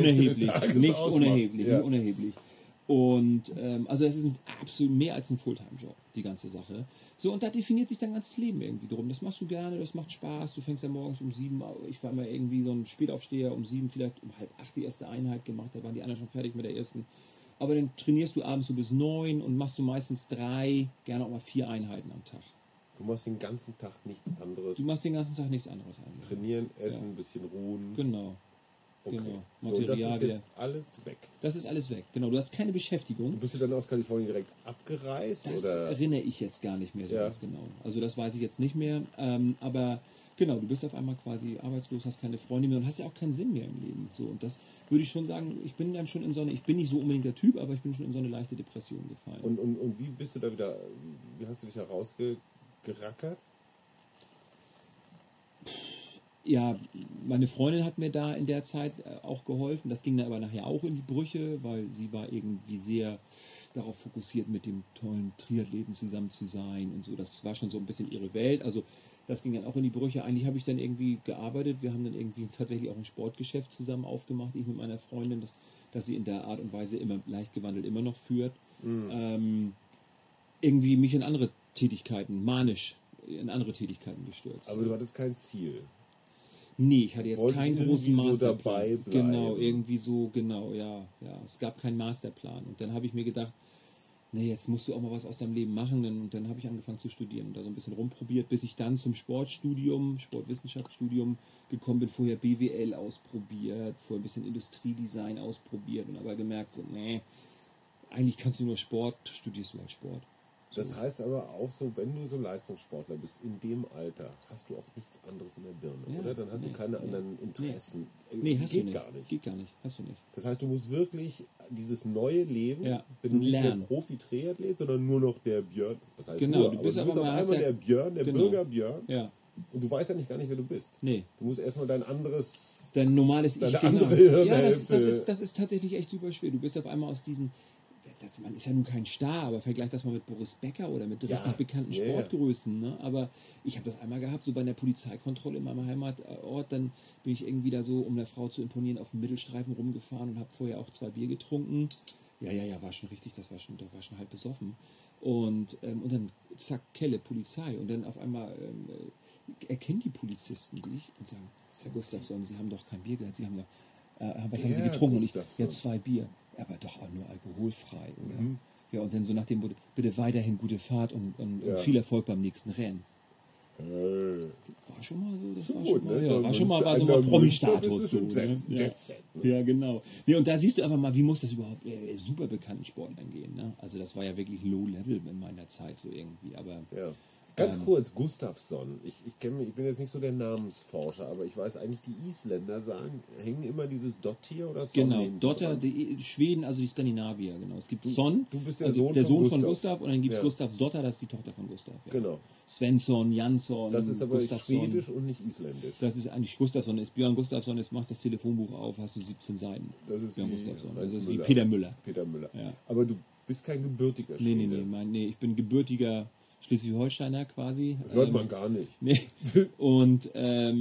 unerheblich. Und also das ist absolut mehr als ein Fulltime-Job, die ganze Sache. So, und da definiert sich dein ganzes Leben irgendwie drum. Das machst du gerne, das macht Spaß. Du fängst ja morgens um 7, ich war immer irgendwie so ein Spätaufsteher, um 7, vielleicht um 7:30 die erste Einheit gemacht, da waren die anderen schon fertig mit der ersten. aber dann trainierst du abends so bis 9 und machst du meistens 3, gerne auch mal 4 Einheiten am Tag. Du machst den ganzen Tag nichts anderes. Du machst den ganzen Tag nichts anderes eigentlich. Trainieren, essen, ein bisschen ruhen. Genau. Okay. Genau. So, Material das ist wieder. jetzt alles weg. Das ist alles weg. Genau, du hast keine Beschäftigung. Bist du dann aus Kalifornien direkt abgereist? Das oder? erinnere ich jetzt gar nicht mehr so ganz genau. Also das weiß ich jetzt nicht mehr. Aber genau, du bist auf einmal quasi arbeitslos, hast keine Freunde mehr und hast ja auch keinen Sinn mehr im Leben. So, und das würde ich schon sagen, ich bin dann schon in so eine, ich bin nicht so unbedingt der Typ, aber ich bin schon in so eine leichte Depression gefallen. Und wie bist du da wieder, wie hast du dich da rausgerackert? Ja, meine Freundin hat mir da in der Zeit auch geholfen. Das ging dann aber nachher auch in die Brüche, weil sie war irgendwie sehr darauf fokussiert, mit dem tollen Triathleten zusammen zu sein und so. Das war schon so ein bisschen ihre Welt. Also das ging dann auch in die Brüche. Eigentlich habe ich dann irgendwie gearbeitet. Wir haben dann irgendwie tatsächlich auch ein Sportgeschäft zusammen aufgemacht, ich mit meiner Freundin, das sie in der Art und Weise immer leicht gewandelt immer noch führt. Irgendwie mich in andere Tätigkeiten, manisch in andere Tätigkeiten gestürzt. Aber du hattest kein Ziel. Nee, ich hatte jetzt keinen großen Masterplan. So dabei bleiben. Genau, irgendwie so, genau, ja. Es gab keinen Masterplan. Und dann habe ich mir gedacht, nee, jetzt musst du auch mal was aus deinem Leben machen. Und dann habe ich angefangen zu studieren und da so ein bisschen rumprobiert, bis ich dann zum Sportwissenschaftsstudium gekommen bin. Vorher BWL ausprobiert, vorher ein bisschen Industriedesign ausprobiert und aber gemerkt, so, nee, eigentlich kannst du nur Sport, studierst du halt Sport. Das heißt aber auch so, wenn du so Leistungssportler bist, in dem Alter, hast du auch nichts anderes in der Birne, oder? Dann hast du keine anderen Interessen. Nee, hast Geht du nicht. gar nicht. Geht gar nicht, hast du nicht. Das heißt, du musst wirklich dieses neue Leben, wenn du nicht lernen. mehr Profi-Triathlet, sondern nur noch der Björn. Das heißt genau, nur, du bist aber aber auf mal einmal der Björn, der Bürger Björn. Ja. Und du weißt ja nicht gar nicht, wer du bist. Nee. Du musst erstmal dein normales Ich, genau. Ja, das ist tatsächlich echt super schwer. Du bist auf einmal aus diesem, man ist ja nun kein Star, aber vergleich das mal mit Boris Becker oder mit richtig bekannten Sportgrößen. Ne? Aber ich habe das einmal gehabt, so bei einer Polizeikontrolle in meinem Heimatort, dann bin ich irgendwie da so, um der Frau zu imponieren, auf dem Mittelstreifen rumgefahren und habe vorher auch 2 Bier getrunken. Ja, war schon richtig, da war schon halb besoffen. Und dann, zack, Kelle, Polizei. Und dann auf einmal erkennen die Polizisten dich und sagen, Herr Gustafsson, Sie haben doch kein Bier gehabt, Sie haben doch, was haben Sie getrunken? Und ich, 2 Bier. Aber doch auch nur alkoholfrei, oder? Ja, und dann so nach dem Motto, bitte weiterhin gute Fahrt und viel Erfolg beim nächsten Rennen. War schon mal so, das war schon mal, ja, war so mal Promi-Status. So, ne? Ja, genau. Nee, und da siehst du einfach mal, wie muss das überhaupt super bekannten Sportlern gehen. Ne? Also das war ja wirklich Low-Level in meiner Zeit so irgendwie, aber... Ja. Ganz kurz, Gustafsson. Ich bin jetzt nicht so der Namensforscher, aber ich weiß eigentlich, die Isländer hängen immer dieses Dottir oder Son. Genau, Dotter, die Schweden, also die Skandinavier, genau. Es gibt Son, du bist der Sohn von Gustav, und dann gibt es Gustavs Dotter, das ist die Tochter von Gustav. Ja. Genau. Svensson, Jansson, das ist aber Gustafsson. Schwedisch und nicht Isländisch. Das ist eigentlich Gustafsson, ist Björn Gustafsson, jetzt machst das Telefonbuch auf, hast du 17 Seiten. Das ist Björn Gustafsson. Das ist Müller. wie Peter Müller. Ja. Aber du bist kein gebürtiger Schwede. Nee, ich bin gebürtiger Schleswig-Holsteiner quasi. Hört man gar nicht. Nee. Und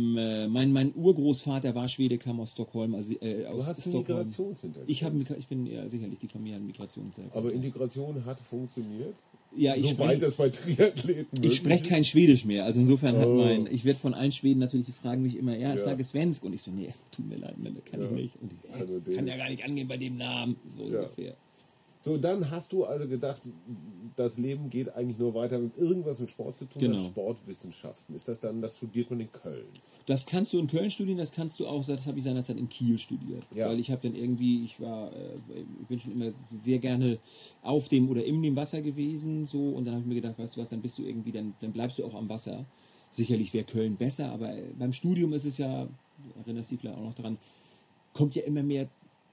mein Urgroßvater war Schwede, kam aus Stockholm, also aus du hast Stockholm. Migrationshintergrund. Ich bin ja sicherlich die Familie an Migrationshintergrund. Aber Integration hat funktioniert? Ja, soweit das bei Triathleten ich spreche kein Schwedisch mehr. Also insofern ich werde von allen Schweden natürlich, die fragen mich immer, ich sage Svensk. Und ich so, nee, tut mir leid, kann ich nicht. Und ich kann ja gar nicht angehen bei dem Namen. So ungefähr. So, dann hast du also gedacht, das Leben geht eigentlich nur weiter mit irgendwas mit Sport zu tun, Sportwissenschaften. Ist das dann, das studiert man in Köln? Das kannst du in Köln studieren, das kannst du auch, das habe ich seinerzeit in Kiel studiert. Ja. Weil ich habe dann irgendwie, ich bin schon immer sehr gerne auf dem oder in dem Wasser gewesen, so, und dann habe ich mir gedacht, weißt du was, dann bist du irgendwie, dann bleibst du auch am Wasser. Sicherlich wäre Köln besser, aber beim Studium ist es ja, du erinnerst dich vielleicht auch noch daran, kommt ja immer mehr,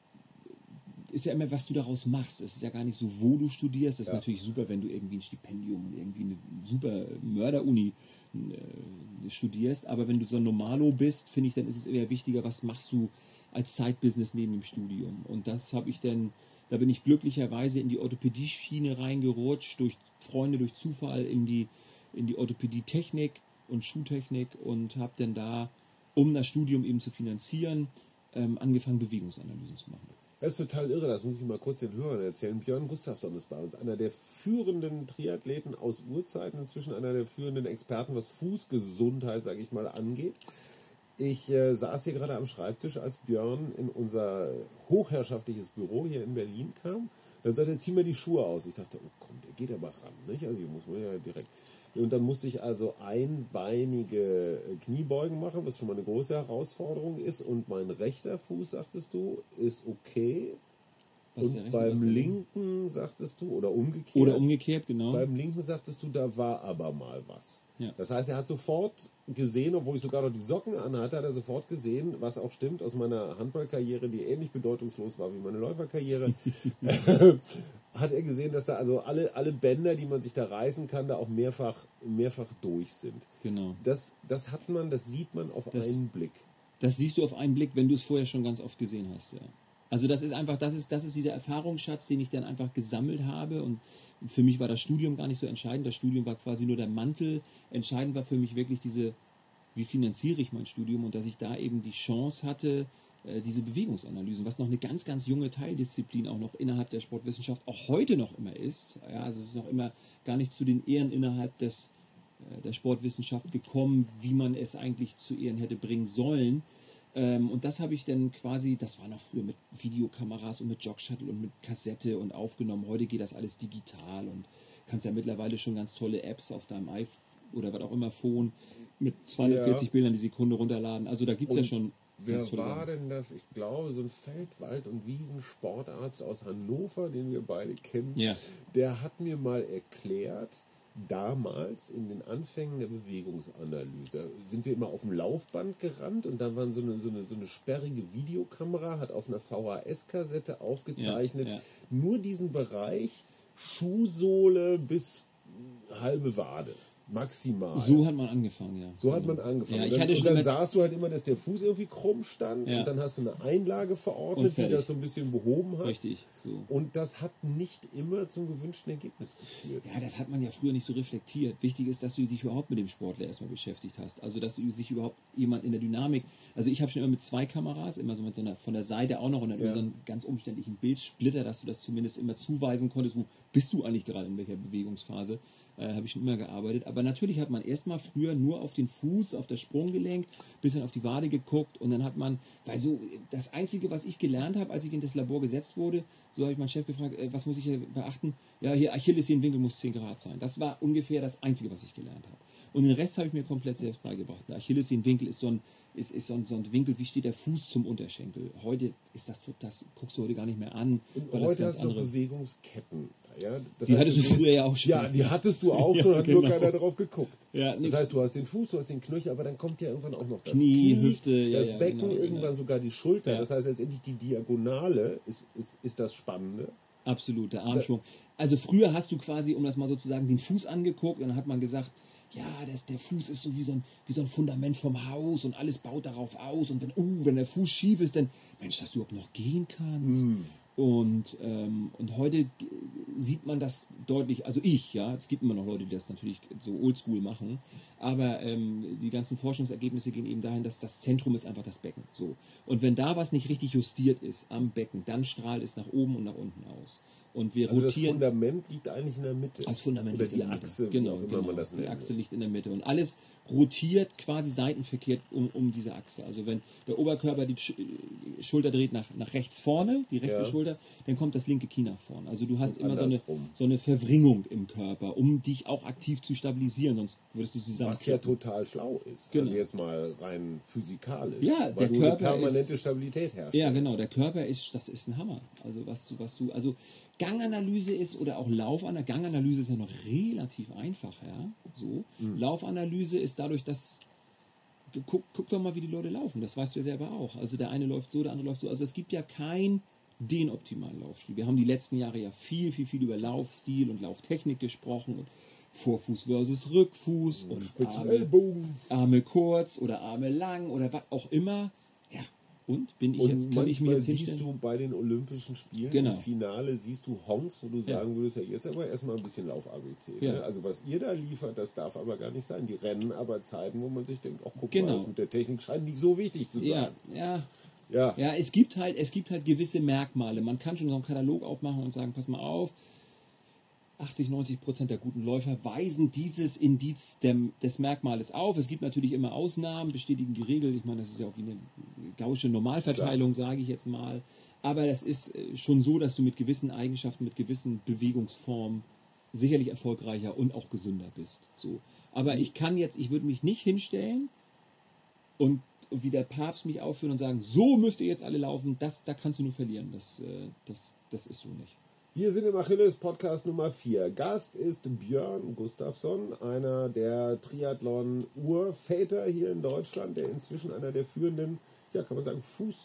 ist ja immer, was du daraus machst. Es ist ja gar nicht so, wo du studierst. Das ist natürlich super, wenn du irgendwie ein Stipendium, irgendwie eine super Mörderuni studierst. Aber wenn du so ein Normalo bist, finde ich, dann ist es eher wichtiger, was machst du als Side-Business neben dem Studium. Und das habe ich dann, da bin ich glücklicherweise in die Orthopädie-Schiene reingerutscht, durch Freunde, durch Zufall in die Orthopädie-Technik und Schuhtechnik und habe dann da, um das Studium eben zu finanzieren, angefangen, Bewegungsanalysen zu machen. Das ist total irre, das muss ich mal kurz den Hörern erzählen. Björn Gustafsson ist bei uns, einer der führenden Triathleten aus Urzeiten, inzwischen einer der führenden Experten, was Fußgesundheit, sage ich mal, angeht. Ich saß hier gerade am Schreibtisch, als Björn in unser hochherrschaftliches Büro hier in Berlin kam. Dann sagt er, zieh mal die Schuhe aus. Ich dachte, oh komm, der geht aber ran, nicht? Also hier muss man ja direkt. Und dann musste ich also einbeinige Kniebeugen machen, was schon mal eine große Herausforderung ist. Und mein rechter Fuß, sagtest du, ist okay. Und beim linken, sagtest du, oder umgekehrt. Oder umgekehrt, genau. Beim linken sagtest du, da war aber mal was. Ja. Das heißt, er hat sofort gesehen, obwohl ich sogar noch die Socken anhatte, hat er sofort gesehen, was auch stimmt aus meiner Handballkarriere, die ähnlich bedeutungslos war wie meine Läuferkarriere, hat er gesehen, dass da also alle Bänder, die man sich da reißen kann, da auch mehrfach durch sind. Genau. Das sieht man auf einen Blick. Das siehst du auf einen Blick, wenn du es vorher schon ganz oft gesehen hast, ja. Also das ist einfach, das ist dieser Erfahrungsschatz, den ich dann einfach gesammelt habe, und für mich war das Studium gar nicht so entscheidend. Das Studium war quasi nur der Mantel. Entscheidend war für mich wirklich wie finanziere ich mein Studium, und dass ich da eben die Chance hatte, diese Bewegungsanalysen, was noch eine ganz, ganz junge Teildisziplin auch noch innerhalb der Sportwissenschaft auch heute noch immer ist. Ja, also es ist noch immer gar nicht zu den Ehren innerhalb der Sportwissenschaft gekommen, wie man es eigentlich zu Ehren hätte bringen sollen. Und das habe ich dann quasi, das war noch früher mit Videokameras und mit Jog-Shuttle und mit Kassette und aufgenommen. Heute geht das alles digital und kannst ja mittlerweile schon ganz tolle Apps auf deinem iPhone oder was auch immer Phone mit 240 Bildern die Sekunde runterladen. Also da gibt es ja schon ganz tolle Sachen. Wer war denn das? Ich glaube, so ein Feldwald- und Wiesensportarzt aus Hannover, den wir beide kennen, der hat mir mal erklärt, damals in den Anfängen der Bewegungsanalyse sind wir immer auf dem Laufband gerannt, und da war so eine sperrige Videokamera, hat auf einer VHS-Kassette aufgezeichnet, nur diesen Bereich Schuhsohle bis halbe Wade. Maximal. So hat man angefangen, ja. So hat man angefangen. Ja, dann sahst du halt immer, dass der Fuß irgendwie krumm stand, und dann hast du eine Einlage verordnet, die das so ein bisschen behoben hat. Richtig. So. Und das hat nicht immer zum gewünschten Ergebnis geführt. Ja, das hat man ja früher nicht so reflektiert. Wichtig ist, dass du dich überhaupt mit dem Sportler erstmal beschäftigt hast. Also, dass du sich überhaupt jemand in der Dynamik, also ich habe schon immer mit 2 Kameras, immer so mit so einer, von der Seite auch noch, und dann so einen ganz umständlichen Bildsplitter, dass du das zumindest immer zuweisen konntest, wo bist du eigentlich gerade in welcher Bewegungsphase. Habe ich schon immer gearbeitet. Aber natürlich hat man erstmal früher nur auf den Fuß, auf das Sprunggelenk, bisschen auf die Wade geguckt, und dann hat man, weil so das Einzige, was ich gelernt habe, als ich in das Labor gesetzt wurde, so habe ich meinen Chef gefragt, was muss ich hier beachten? Ja, hier Achillessehnenwinkel muss 10 Grad sein. Das war ungefähr das Einzige, was ich gelernt habe. Und den Rest habe ich mir komplett selbst beigebracht. Der Achillessehnenwinkel ist so ein Winkel, wie steht der Fuß zum Unterschenkel. Heute ist das guckst du heute gar nicht mehr an. Und weil heute das ganz hast andere du Bewegungsketten. Ja, die hattest du früher ja auch schon. Ja, die hattest du auch schon, hat nur keiner drauf geguckt. Ja, das heißt, du hast den Fuß, du hast den Knöchel, aber dann kommt ja irgendwann auch noch das Knie, Hüfte, das Becken, irgendwann sogar die Schulter. Ja. Das heißt, letztendlich die Diagonale ist das Spannende. Absolut, der Armschwung. Also früher hast du quasi, um das mal so zu sagen, den Fuß angeguckt, und dann hat man gesagt, ja, der Fuß ist so wie so ein Fundament vom Haus, und alles baut darauf aus, und wenn der Fuß schief ist, dann, Mensch, dass du überhaupt noch gehen kannst. Und heute sieht man das deutlich, also es gibt immer noch Leute, die das natürlich so oldschool machen, aber die ganzen Forschungsergebnisse gehen eben dahin, dass das Zentrum ist einfach das Becken. So. Und wenn da was nicht richtig justiert ist am Becken, dann strahlt es nach oben und nach unten aus. Und wir rotieren. Das Fundament liegt eigentlich in der Mitte. Das Fundament liegt in der Mitte. Achse, genau. Die Achse liegt in der Mitte. Und alles rotiert quasi seitenverkehrt um diese Achse. Also wenn der Oberkörper die Schulter dreht nach rechts vorne, die rechte Schulter, dann kommt das linke Knie nach vorne. Also du hast immer so eine Verwringung im Körper, um dich auch aktiv zu stabilisieren, sonst würdest du zusammenklappen. Was ja total schlau ist. Genau. Also jetzt mal rein physikalisch. Ja, weil der Körper eine permanente Stabilität herrscht. Ja, genau. Der Körper das ist ein Hammer. Also Ganganalyse ist, oder auch Laufanalyse. Ganganalyse ist ja noch relativ einfach, ja. So. Laufanalyse ist dadurch, dass guck doch mal, wie die Leute laufen. Das weißt du ja selber auch. Also der eine läuft so, der andere läuft so. Also es gibt ja den optimalen Laufstil. Wir haben die letzten Jahre ja viel über Laufstil und Lauftechnik gesprochen und Vorfuß versus Rückfuß und Arme kurz oder Arme lang oder was auch immer. Ja. Und kann ich mir jetzt hinstellen? Siehst du bei den Olympischen Spielen im Finale, siehst du Honks, wo du sagen würdest, ja jetzt aber erstmal ein bisschen Lauf-ABC. Ja. Ne? Also was ihr da liefert, das darf aber gar nicht sein. Die rennen aber Zeiten, wo man sich denkt, ach guck mal, das mit der Technik scheint nicht so wichtig zu sein. Ja, es gibt halt gewisse Merkmale. Man kann schon so einen Katalog aufmachen und sagen, pass mal auf, 80-90% der guten Läufer weisen dieses Indiz des Merkmales auf. Es gibt natürlich immer Ausnahmen, bestätigen die Regel. Ich meine, das ist ja auch wie eine gaußsche Normalverteilung, sage ich jetzt mal. Aber das ist schon so, dass du mit gewissen Eigenschaften, mit gewissen Bewegungsformen sicherlich erfolgreicher und auch gesünder bist. So. Aber ich würde mich nicht hinstellen und wie der Papst mich aufführen und sagen, so müsst ihr jetzt alle laufen, da kannst du nur verlieren. Das ist so nicht. Wir sind im Achilles Podcast Nummer 4. Gast ist Björn Gustafsson, einer der Triathlon-Urväter hier in Deutschland, der inzwischen einer der führenden, ja, kann man sagen,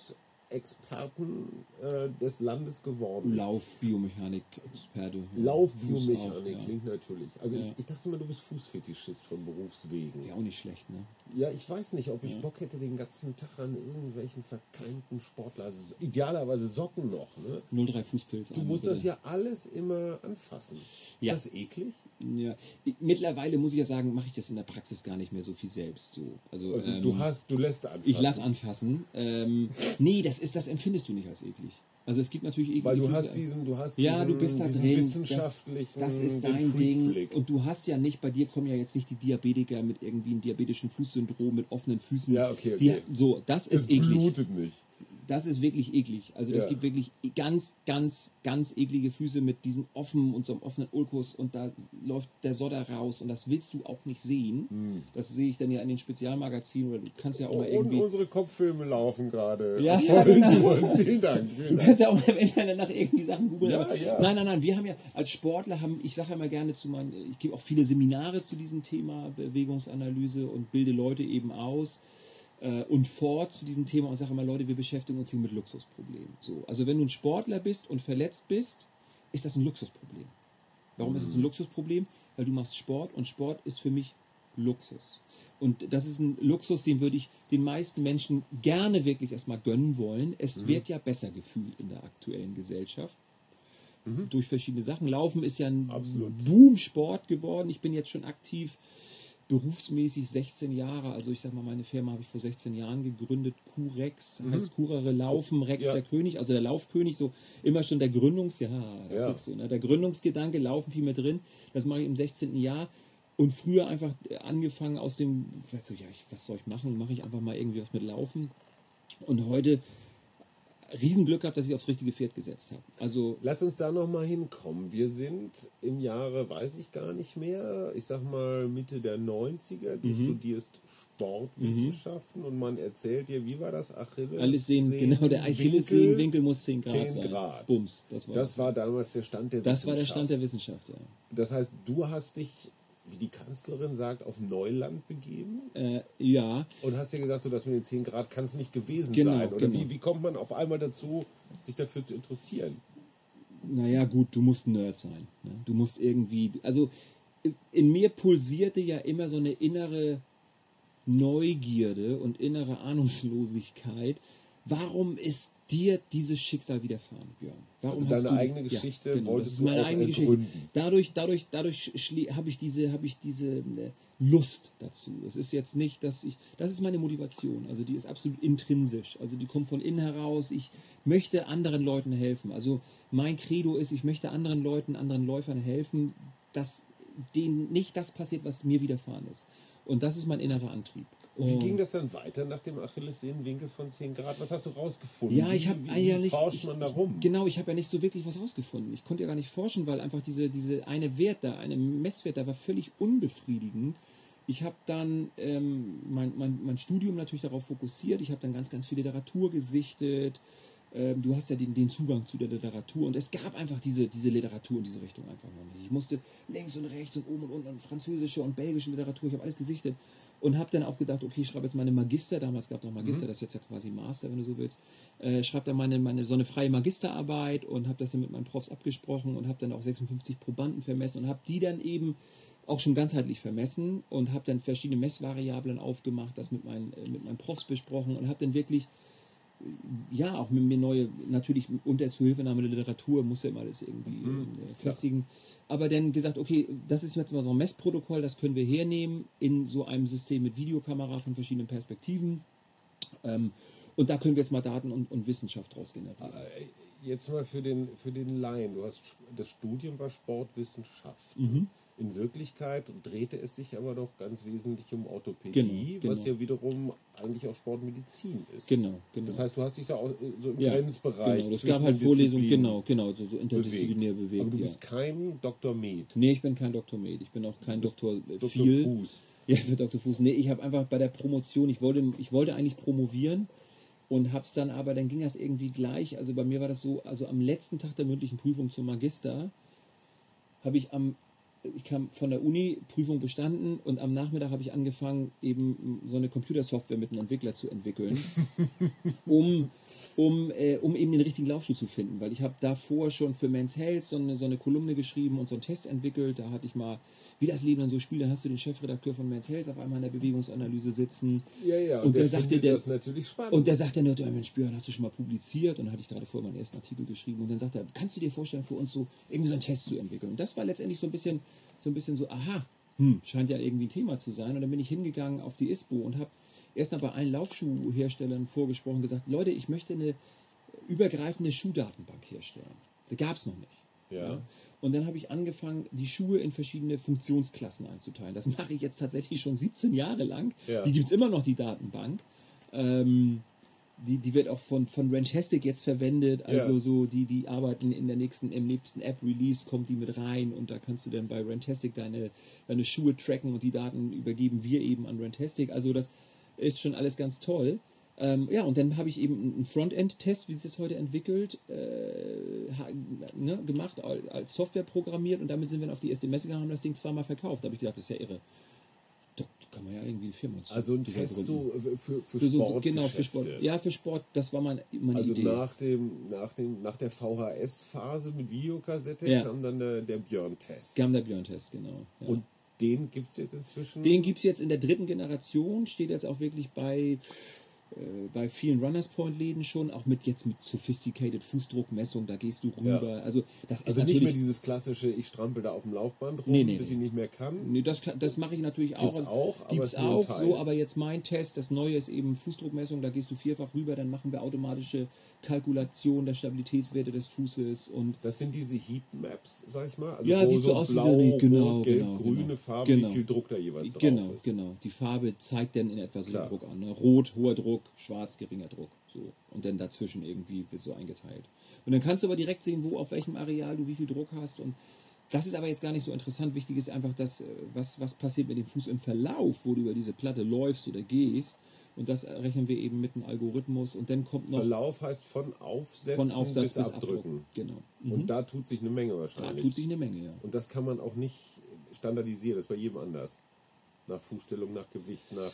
Fußexperten des Landes geworden ist. Laufbiomechanik-Experte. Laufbiomechanik Ja. klingt natürlich. Also Ja. ich dachte mal, du bist Fußfetischist von Berufswegen. Ja, auch nicht schlecht, ne? Ja, ich weiß nicht, ob ich Bock hätte, den ganzen Tag an irgendwelchen verkeimten Sportler, idealerweise Socken noch, ne? 0,3 Fußpilz. Du musst das ja alles immer anfassen. Ja. Ist das eklig? Ja. Mittlerweile muss ich ja sagen, mache ich das in der Praxis gar nicht mehr so viel selbst. So. Also, du lässt anfassen. Ich lasse anfassen. Nee, das empfindest du nicht als eklig. Also es gibt natürlich eklige Weil du Füße. hast du bist da diesen drin. wissenschaftlichen, Das ist den dein Ding. Freakblick. Und du hast ja nicht, bei dir kommen ja jetzt nicht die Diabetiker mit irgendwie einem diabetischen Fußsyndrom, mit offenen Füßen. Ja, okay. Das Es ist eklig. blutet nicht. Das ist wirklich eklig. Also es gibt wirklich ganz, ganz, ganz eklige Füße mit diesen offenen und so einem offenen Ulkus und da läuft der Sodder raus und das willst du auch nicht sehen. Das sehe ich dann ja in den Spezialmagazinen oder du kannst ja auch mal irgendwie... Und unsere Kopffilme laufen gerade. Ja, genau. Vielen Dank. Du kannst ja auch mal im Internet nach irgendwie Sachen googeln. Ja. Nein, wir haben ja als Sportler, ich sage immer gerne ich gebe auch viele Seminare zu diesem Thema Bewegungsanalyse und bilde Leute eben aus und fort zu diesem Thema und sage immer, Leute, wir beschäftigen uns hier mit Luxusproblemen. So, also wenn du ein Sportler bist und verletzt bist, ist das ein Luxusproblem. Warum ist es ein Luxusproblem? Weil du machst Sport und Sport ist für mich Luxus. Und das ist ein Luxus, den würde ich den meisten Menschen gerne wirklich erstmal gönnen wollen. Es wird ja besser gefühlt in der aktuellen Gesellschaft. Durch verschiedene Sachen. Laufen ist ja ein Boom-Sport geworden. Ich bin jetzt schon aktiv berufsmäßig 16 Jahre, also ich sag mal, meine Firma habe ich vor 16 Jahren gegründet, Q-Rex, heißt Kurere Laufen, Rex der König, also der Laufkönig, so immer schon der der Gründungsgedanke, Laufen viel mehr drin, das mache ich im 16. Jahr und früher einfach angefangen aus dem, was soll ich machen, mache ich einfach mal irgendwie was mit Laufen und heute Riesenglück gehabt, dass ich aufs richtige Pferd gesetzt habe. Also lass uns da nochmal hinkommen. Wir sind im Jahre, weiß ich gar nicht mehr, ich sag mal Mitte der 90er. Du studierst Sportwissenschaften und man erzählt dir, wie war das? Der Achillessehnenwinkel muss 10 Grad sein. Grad. Bums, das war damals der Stand der Wissenschaft. Das war der Stand der Wissenschaft, ja. Das heißt, du hast dich, wie die Kanzlerin sagt, auf Neuland begeben? Ja. Und hast dir gedacht, so das mit den 10 Grad kann es nicht gewesen sein. Oder wie kommt man auf einmal dazu, sich dafür zu interessieren? Naja, gut, du musst ein Nerd sein. Ne? Du musst irgendwie, also in mir pulsierte ja immer so eine innere Neugierde und innere Ahnungslosigkeit. Warum ist dir dieses Schicksal widerfahren, Björn? Warum also hast deine du eigene Geschichte genau, wolltest das ist meine du auch eigene ergründen. Geschichte. Dadurch habe ich diese Lust dazu. Es ist jetzt nicht, das ist meine Motivation. Also die ist absolut intrinsisch. Also die kommt von innen heraus. Ich möchte anderen Leuten helfen. Also mein Credo ist, ich möchte anderen Leuten, anderen Läufern helfen, dass denen nicht das passiert, was mir widerfahren ist. Und das ist mein innerer Antrieb. Wie ging das dann weiter nach dem Achillessehnenwinkel von 10 Grad? Was hast du rausgefunden? Ja, ich habe ja nicht. Forscht man da rum? Genau, ich habe ja nicht so wirklich was rausgefunden. Ich konnte ja gar nicht forschen, weil einfach diese eine Messwert da war völlig unbefriedigend. Ich habe dann mein Studium natürlich darauf fokussiert. Ich habe dann ganz, ganz viel Literatur gesichtet. Du hast ja den Zugang zu der Literatur und es gab einfach diese Literatur in diese Richtung einfach noch nicht. Ich musste links und rechts und oben und unten französische und belgische Literatur, ich habe alles gesichtet und habe dann auch gedacht, okay, ich schreibe jetzt meine Magister, damals gab es noch Magister, das ist jetzt ja quasi Master, wenn du so willst, schreibe dann meine so eine freie Magisterarbeit und habe das dann mit meinen Profs abgesprochen und habe dann auch 56 Probanden vermessen und habe die dann eben auch schon ganzheitlich vermessen und habe dann verschiedene Messvariablen aufgemacht, das mit meinen Profs besprochen und habe dann wirklich auch mit mir neue, natürlich unter Zuhilfenahme der Literatur, muss ja immer alles irgendwie festigen, aber dann gesagt, okay, das ist jetzt mal so ein Messprotokoll, das können wir hernehmen in so einem System mit Videokamera von verschiedenen Perspektiven und da können wir jetzt mal Daten und Wissenschaft draus generieren. jetzt mal für den Laien. Du hast das Studium war Sportwissenschaft. Mhm. In Wirklichkeit drehte es sich aber doch ganz wesentlich um Orthopädie, Genau. was ja wiederum eigentlich auch Sportmedizin ist. Genau. Das heißt, du hast dich da auch so im Ja, Grenzbereich. genau. Es zwischen gab halt den Vorlesungen, Disziplinen so interdisziplinär bewegt. Aber du ja. bist kein Dr. Med. Nee, ich bin kein Dr. Med, ich bin auch kein Dr. Dr. Viel. Fuß. Ja, ich bin Dr. Fuß. Nee, ich habe einfach bei der Promotion, ich wollte eigentlich promovieren und hab's dann, aber dann ging das irgendwie gleich. Also bei mir war das so, also am letzten Tag der mündlichen Prüfung zum Magister ich kam von der Uni, Prüfung bestanden und am Nachmittag habe ich angefangen, eben so eine Computersoftware mit einem Entwickler zu entwickeln, um eben den richtigen Laufschuh zu finden, weil ich habe davor schon für Men's Health so eine Kolumne geschrieben und so einen Test entwickelt, da hatte ich mal, wie das Leben dann so spielt, dann hast du den Chefredakteur von Men's Health auf einmal in der Bewegungsanalyse sitzen. Ja, und der sagte, das natürlich spannend. Und der sagte dann, Mensch Björn, hast du schon mal publiziert? Und dann hatte ich gerade vorher meinen ersten Artikel geschrieben und dann sagte er, kannst du dir vorstellen, für uns so irgendwie so einen Test zu entwickeln? Und das war letztendlich so ein bisschen so, aha, scheint ja irgendwie ein Thema zu sein. Und dann bin ich hingegangen auf die ISPO und habe erst mal bei allen Laufschuhherstellern vorgesprochen und gesagt, Leute, ich möchte eine übergreifende Schuhdatenbank herstellen. Das gab es noch nicht. Ja. Und dann habe ich angefangen, die Schuhe in verschiedene Funktionsklassen einzuteilen. Das mache ich jetzt tatsächlich schon 17 Jahre lang. Ja. Die gibt es immer noch, die Datenbank. Die wird auch von Rantastic jetzt verwendet. Also so die arbeiten im nächsten App-Release, kommt die mit rein und da kannst du dann bei Rantastic deine Schuhe tracken und die Daten übergeben wir eben an Rantastic. Also das ist schon alles ganz toll. Und dann habe ich eben einen Frontend-Test, wie sich das heute entwickelt, gemacht, als Software programmiert und damit sind wir auf die erste Messe gegangen und haben das Ding zweimal verkauft. Da habe ich gedacht, das ist ja irre. Da kann man ja irgendwie eine Firma zu. Also ein Test so für Sport. Genau, für Sport. Ja, für Sport, das war meine Idee. Also nach der VHS-Phase mit Videokassette kam dann der Björn-Test. Kam der Björn-Test, genau. Ja. Und den gibt es jetzt inzwischen? Den gibt es jetzt in der 3. Generation, steht jetzt auch wirklich bei vielen Runners Point Läden schon, auch mit sophisticated Fußdruckmessung, da gehst du rüber. Ja. Also das ist nicht mehr dieses klassische, ich strampel da auf dem Laufband rum, bis ich nicht mehr kann. Nee, das mache ich natürlich auch. Gibt's auch so, aber jetzt mein Test, das Neue ist eben Fußdruckmessung, da gehst du vierfach rüber, dann machen wir automatische Kalkulation der Stabilitätswerte des Fußes und das sind diese Heatmaps, sag ich mal. Also sieht so aus wie genau, grüne Farbe, wie viel Druck da jeweils drauf ist. Genau. Die Farbe zeigt dann in etwa so den Druck an. Ne? Rot, hoher Druck, schwarz, geringer Druck. So. Und dann dazwischen irgendwie wird so eingeteilt. Und dann kannst du aber direkt sehen, auf welchem Areal du wie viel Druck hast. Und das ist aber jetzt gar nicht so interessant. Wichtig ist einfach, was passiert mit dem Fuß im Verlauf, wo du über diese Platte läufst oder gehst. Und das rechnen wir eben mit einem Algorithmus. Und dann kommt noch... Verlauf heißt von Aufsatz bis Abdrücken. Genau. Und da tut sich eine Menge wahrscheinlich. Da tut sich eine Menge, ja. Und das kann man auch nicht standardisieren. Das ist bei jedem anders. Nach Fußstellung, nach Gewicht, nach...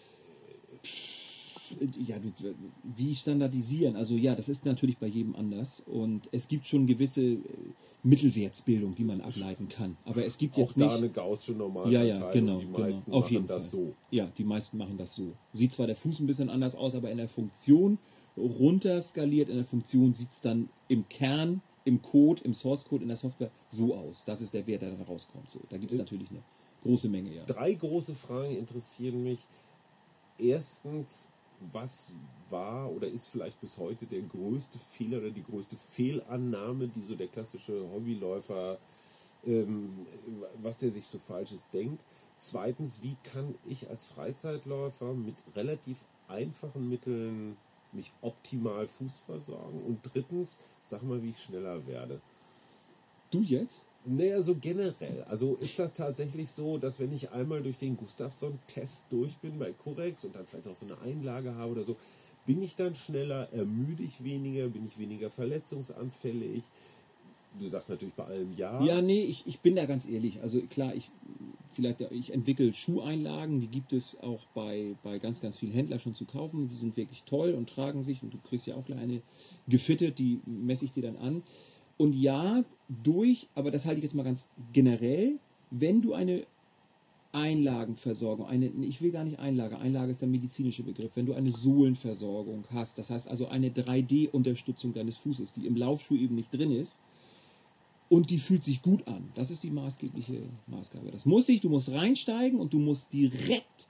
Ja, wie standardisieren? Also ja, das ist natürlich bei jedem anders und es gibt schon gewisse Mittelwertsbildung, die man ableiten kann. Aber es gibt jetzt nicht... Auch da eine gaußsche Normalverteilung. Ja, genau. Die meisten auf jeden machen das so. Ja, die meisten machen das so. Sieht zwar der Fuß ein bisschen anders aus, aber in der Funktion runterskaliert, in der Funktion sieht es dann im Kern, im Code, im Source Code, in der Software so aus. Das ist der Wert, der dann rauskommt. So, da gibt es natürlich eine große Menge, ja. 3 große Fragen interessieren mich. Erstens, was war oder ist vielleicht bis heute der größte Fehler oder die größte Fehlannahme, die so der klassische Hobbyläufer, was der sich so Falsches denkt? Zweitens, wie kann ich als Freizeitläufer mit relativ einfachen Mitteln mich optimal Fuß versorgen? Und drittens, sag mal, wie ich schneller werde. Du jetzt? Naja, so generell. Also ist das tatsächlich so, dass wenn ich einmal durch den Gustafsson-Test durch bin bei Corex und dann vielleicht noch so eine Einlage habe oder so, bin ich dann schneller, ermüde ich weniger, bin ich weniger verletzungsanfällig? Du sagst natürlich bei allem ja. Ja, nee, ich bin da ganz ehrlich. Also klar, ich entwickle Schuheinlagen, die gibt es auch bei ganz, ganz vielen Händlern schon zu kaufen. Sie sind wirklich toll und tragen sich und du kriegst ja auch gleich eine gefittet, die messe ich dir dann an. Und ja, aber das halte ich jetzt mal ganz generell, wenn du eine Einlagenversorgung, ich will gar nicht Einlage ist der medizinische Begriff, wenn du eine Sohlenversorgung hast, das heißt also eine 3D-Unterstützung deines Fußes, die im Laufschuh eben nicht drin ist und die fühlt sich gut an, das ist die maßgebliche Maßgabe. Du musst reinsteigen und du musst direkt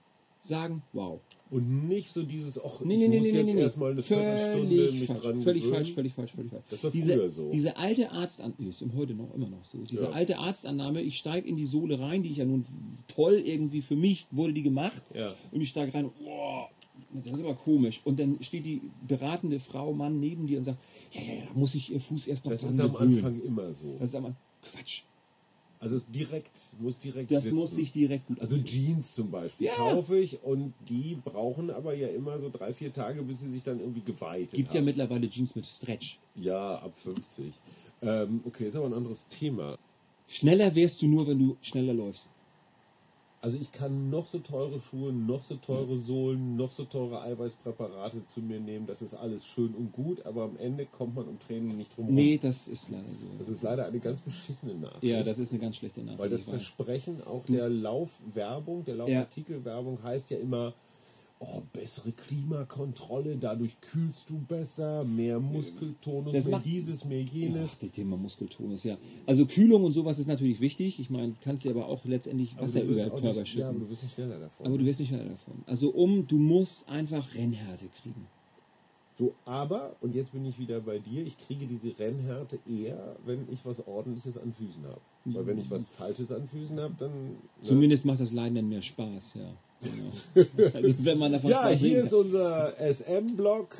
sagen, wow. Und nicht so dieses, Nee. erstmal eine Viertelstunde mich dran Völlig gewöhnen. falsch. Das war früher so. Diese alte Arztannahme, ist heute noch immer noch so, diese alte Arztannahme, ich steige in die Sohle rein, die ich ja nun toll irgendwie, für mich wurde die gemacht, und ich steige rein, wow, das ist aber komisch. Und dann steht die beratende Frau, Mann neben dir und sagt, ja, muss ich ihr Fuß erst noch dran gewöhnen. Das ist am Anfang immer so. Das ist aber Quatsch. Also es muss direkt Das sitzen. muss sich direkt gut Also Jeans zum Beispiel kaufe ich und die brauchen aber ja immer so 3-4 Tage, bis sie sich dann irgendwie geweitet Gibt haben. ja mittlerweile Jeans mit Stretch. Ja, ab 50. Okay, ist aber ein anderes Thema. Schneller wärst du nur, wenn du schneller läufst. Also ich kann noch so teure Schuhe, noch so teure Sohlen, noch so teure Eiweißpräparate zu mir nehmen. Das ist alles schön und gut, aber am Ende kommt man um Training nicht drum herum. Nee, das ist leider so. Das ist leider eine ganz beschissene Nachricht. Ja, das ist eine ganz schlechte Nachricht. Weil das Versprechen auch der Laufwerbung, der Laufartikelwerbung heißt ja immer, bessere Klimakontrolle, dadurch kühlst du besser, mehr Muskeltonus, mehr dieses, mehr jenes. Ach, das Thema Muskeltonus, ja. Also Kühlung und sowas ist natürlich wichtig. Ich meine, kannst dir aber auch letztendlich Wasser über den Körper schütten. Ja, aber du wirst nicht schneller davon. Aber du wirst nicht schneller davon. Also du musst einfach Rennhärte kriegen. So, aber, und jetzt bin ich wieder bei dir, ich kriege diese Rennhärte eher, wenn ich was Ordentliches an Füßen habe. Weil wenn ich was Falsches an Füßen habe, dann... Zumindest macht das Leiden dann mehr Spaß, ja. Genau. Also wenn man davon hier ist unser SM-Blog.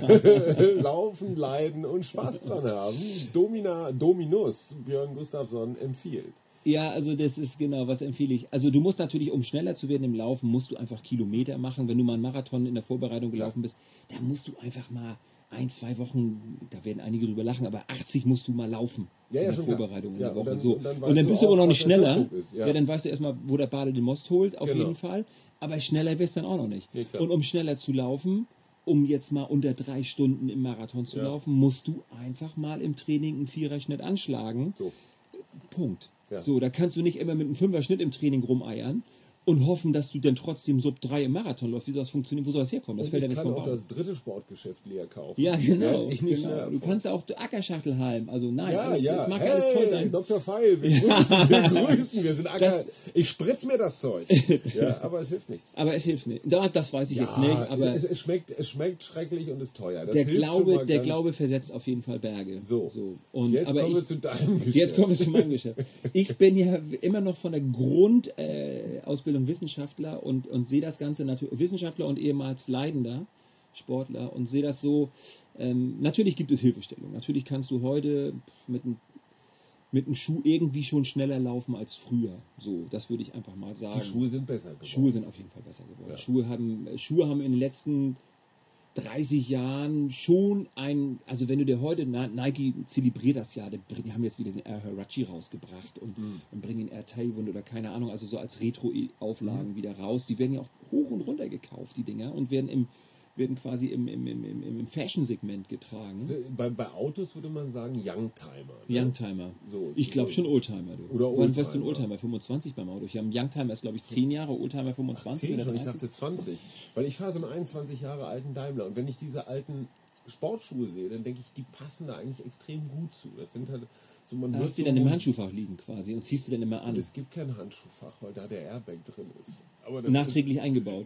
Laufen, leiden und Spaß dran haben. Dominus, Björn Gustafsson empfiehlt. Ja, also das ist genau, was empfehle ich. Also du musst natürlich, um schneller zu werden im Laufen, musst du einfach Kilometer machen. Wenn du mal einen Marathon in der Vorbereitung gelaufen bist, da musst du einfach mal 1-2 Wochen, da werden einige drüber lachen, aber 80 musst du mal laufen in der Vorbereitung in der Woche. Und dann bist du aber noch nicht schneller. Ja, dann weißt du erstmal, wo der Bade den Most holt, auf jeden Fall. Aber schneller wirst du dann auch noch nicht. Ja, und um schneller zu laufen, um jetzt mal unter 3 Stunden im Marathon zu laufen, musst du einfach mal im Training einen 4er-Schnitt anschlagen. So. Punkt. Ja. So, da kannst du nicht immer mit einem 5er-Schnitt im Training rumeiern und hoffen, dass du dann trotzdem Sub 3 im Marathon läufst. Wie soll das funktionieren? Wo soll das herkommen? Das fällt ja nicht vom Baum. Ich kann auch das dritte Sportgeschäft leer kaufen. Ja, genau. Ja, du kannst auch Ackerschachtelheim. Also nein, das mag alles toll sein. Dr. Feil, wir grüßen. Wir sind Acker. Ich spritz mir das Zeug. Ja, aber es hilft nichts. Aber es hilft nicht. Das weiß ich jetzt nicht. Aber es schmeckt schrecklich und ist teuer. Das der Glaube versetzt auf jeden Fall Berge. So. Und, jetzt kommen wir zu deinem Geschäft. Jetzt kommen wir zu meinem Geschäft. Ich bin ja immer noch von der Grundausbildung Wissenschaftler und sehe das Ganze natürlich, Wissenschaftler und ehemals leidender Sportler, und sehe das so, natürlich gibt es Hilfestellung. Natürlich kannst du heute mit einem Schuh irgendwie schon schneller laufen als früher. So, das würde ich einfach mal sagen. Die Schuhe sind besser geworden. Schuhe sind auf jeden Fall besser geworden. Ja. Schuhe haben in den letzten 30 Jahren schon also wenn du dir heute, Nike zelebriert das ja, die haben jetzt wieder den Air Huarache rausgebracht und bringen den Air Tailwind oder keine Ahnung, also so als Retro-Auflagen wieder raus. Die werden ja auch hoch und runter gekauft, die Dinger, und werden quasi im Fashion-Segment getragen. Bei Autos würde man sagen Youngtimer. Ne? Youngtimer. So, ich glaube schon Oldtimer. Du. Oder Wann warst du ein Oldtimer? 25 beim Auto. Ich habe einen Youngtimer, ist glaube ich 10 Jahre, Oldtimer 25 10 oder schon, 30. ich dachte 20. Weil ich fahre so einen 21 Jahre alten Daimler, und wenn ich diese alten Sportschuhe sehe, dann denke ich, die passen da eigentlich extrem gut zu. Das sind halt so, man hast du die dann im Handschuhfach liegen quasi und ziehst du dann immer an? Es gibt kein Handschuhfach, weil da der Airbag drin ist. Aber das nachträglich eingebaut.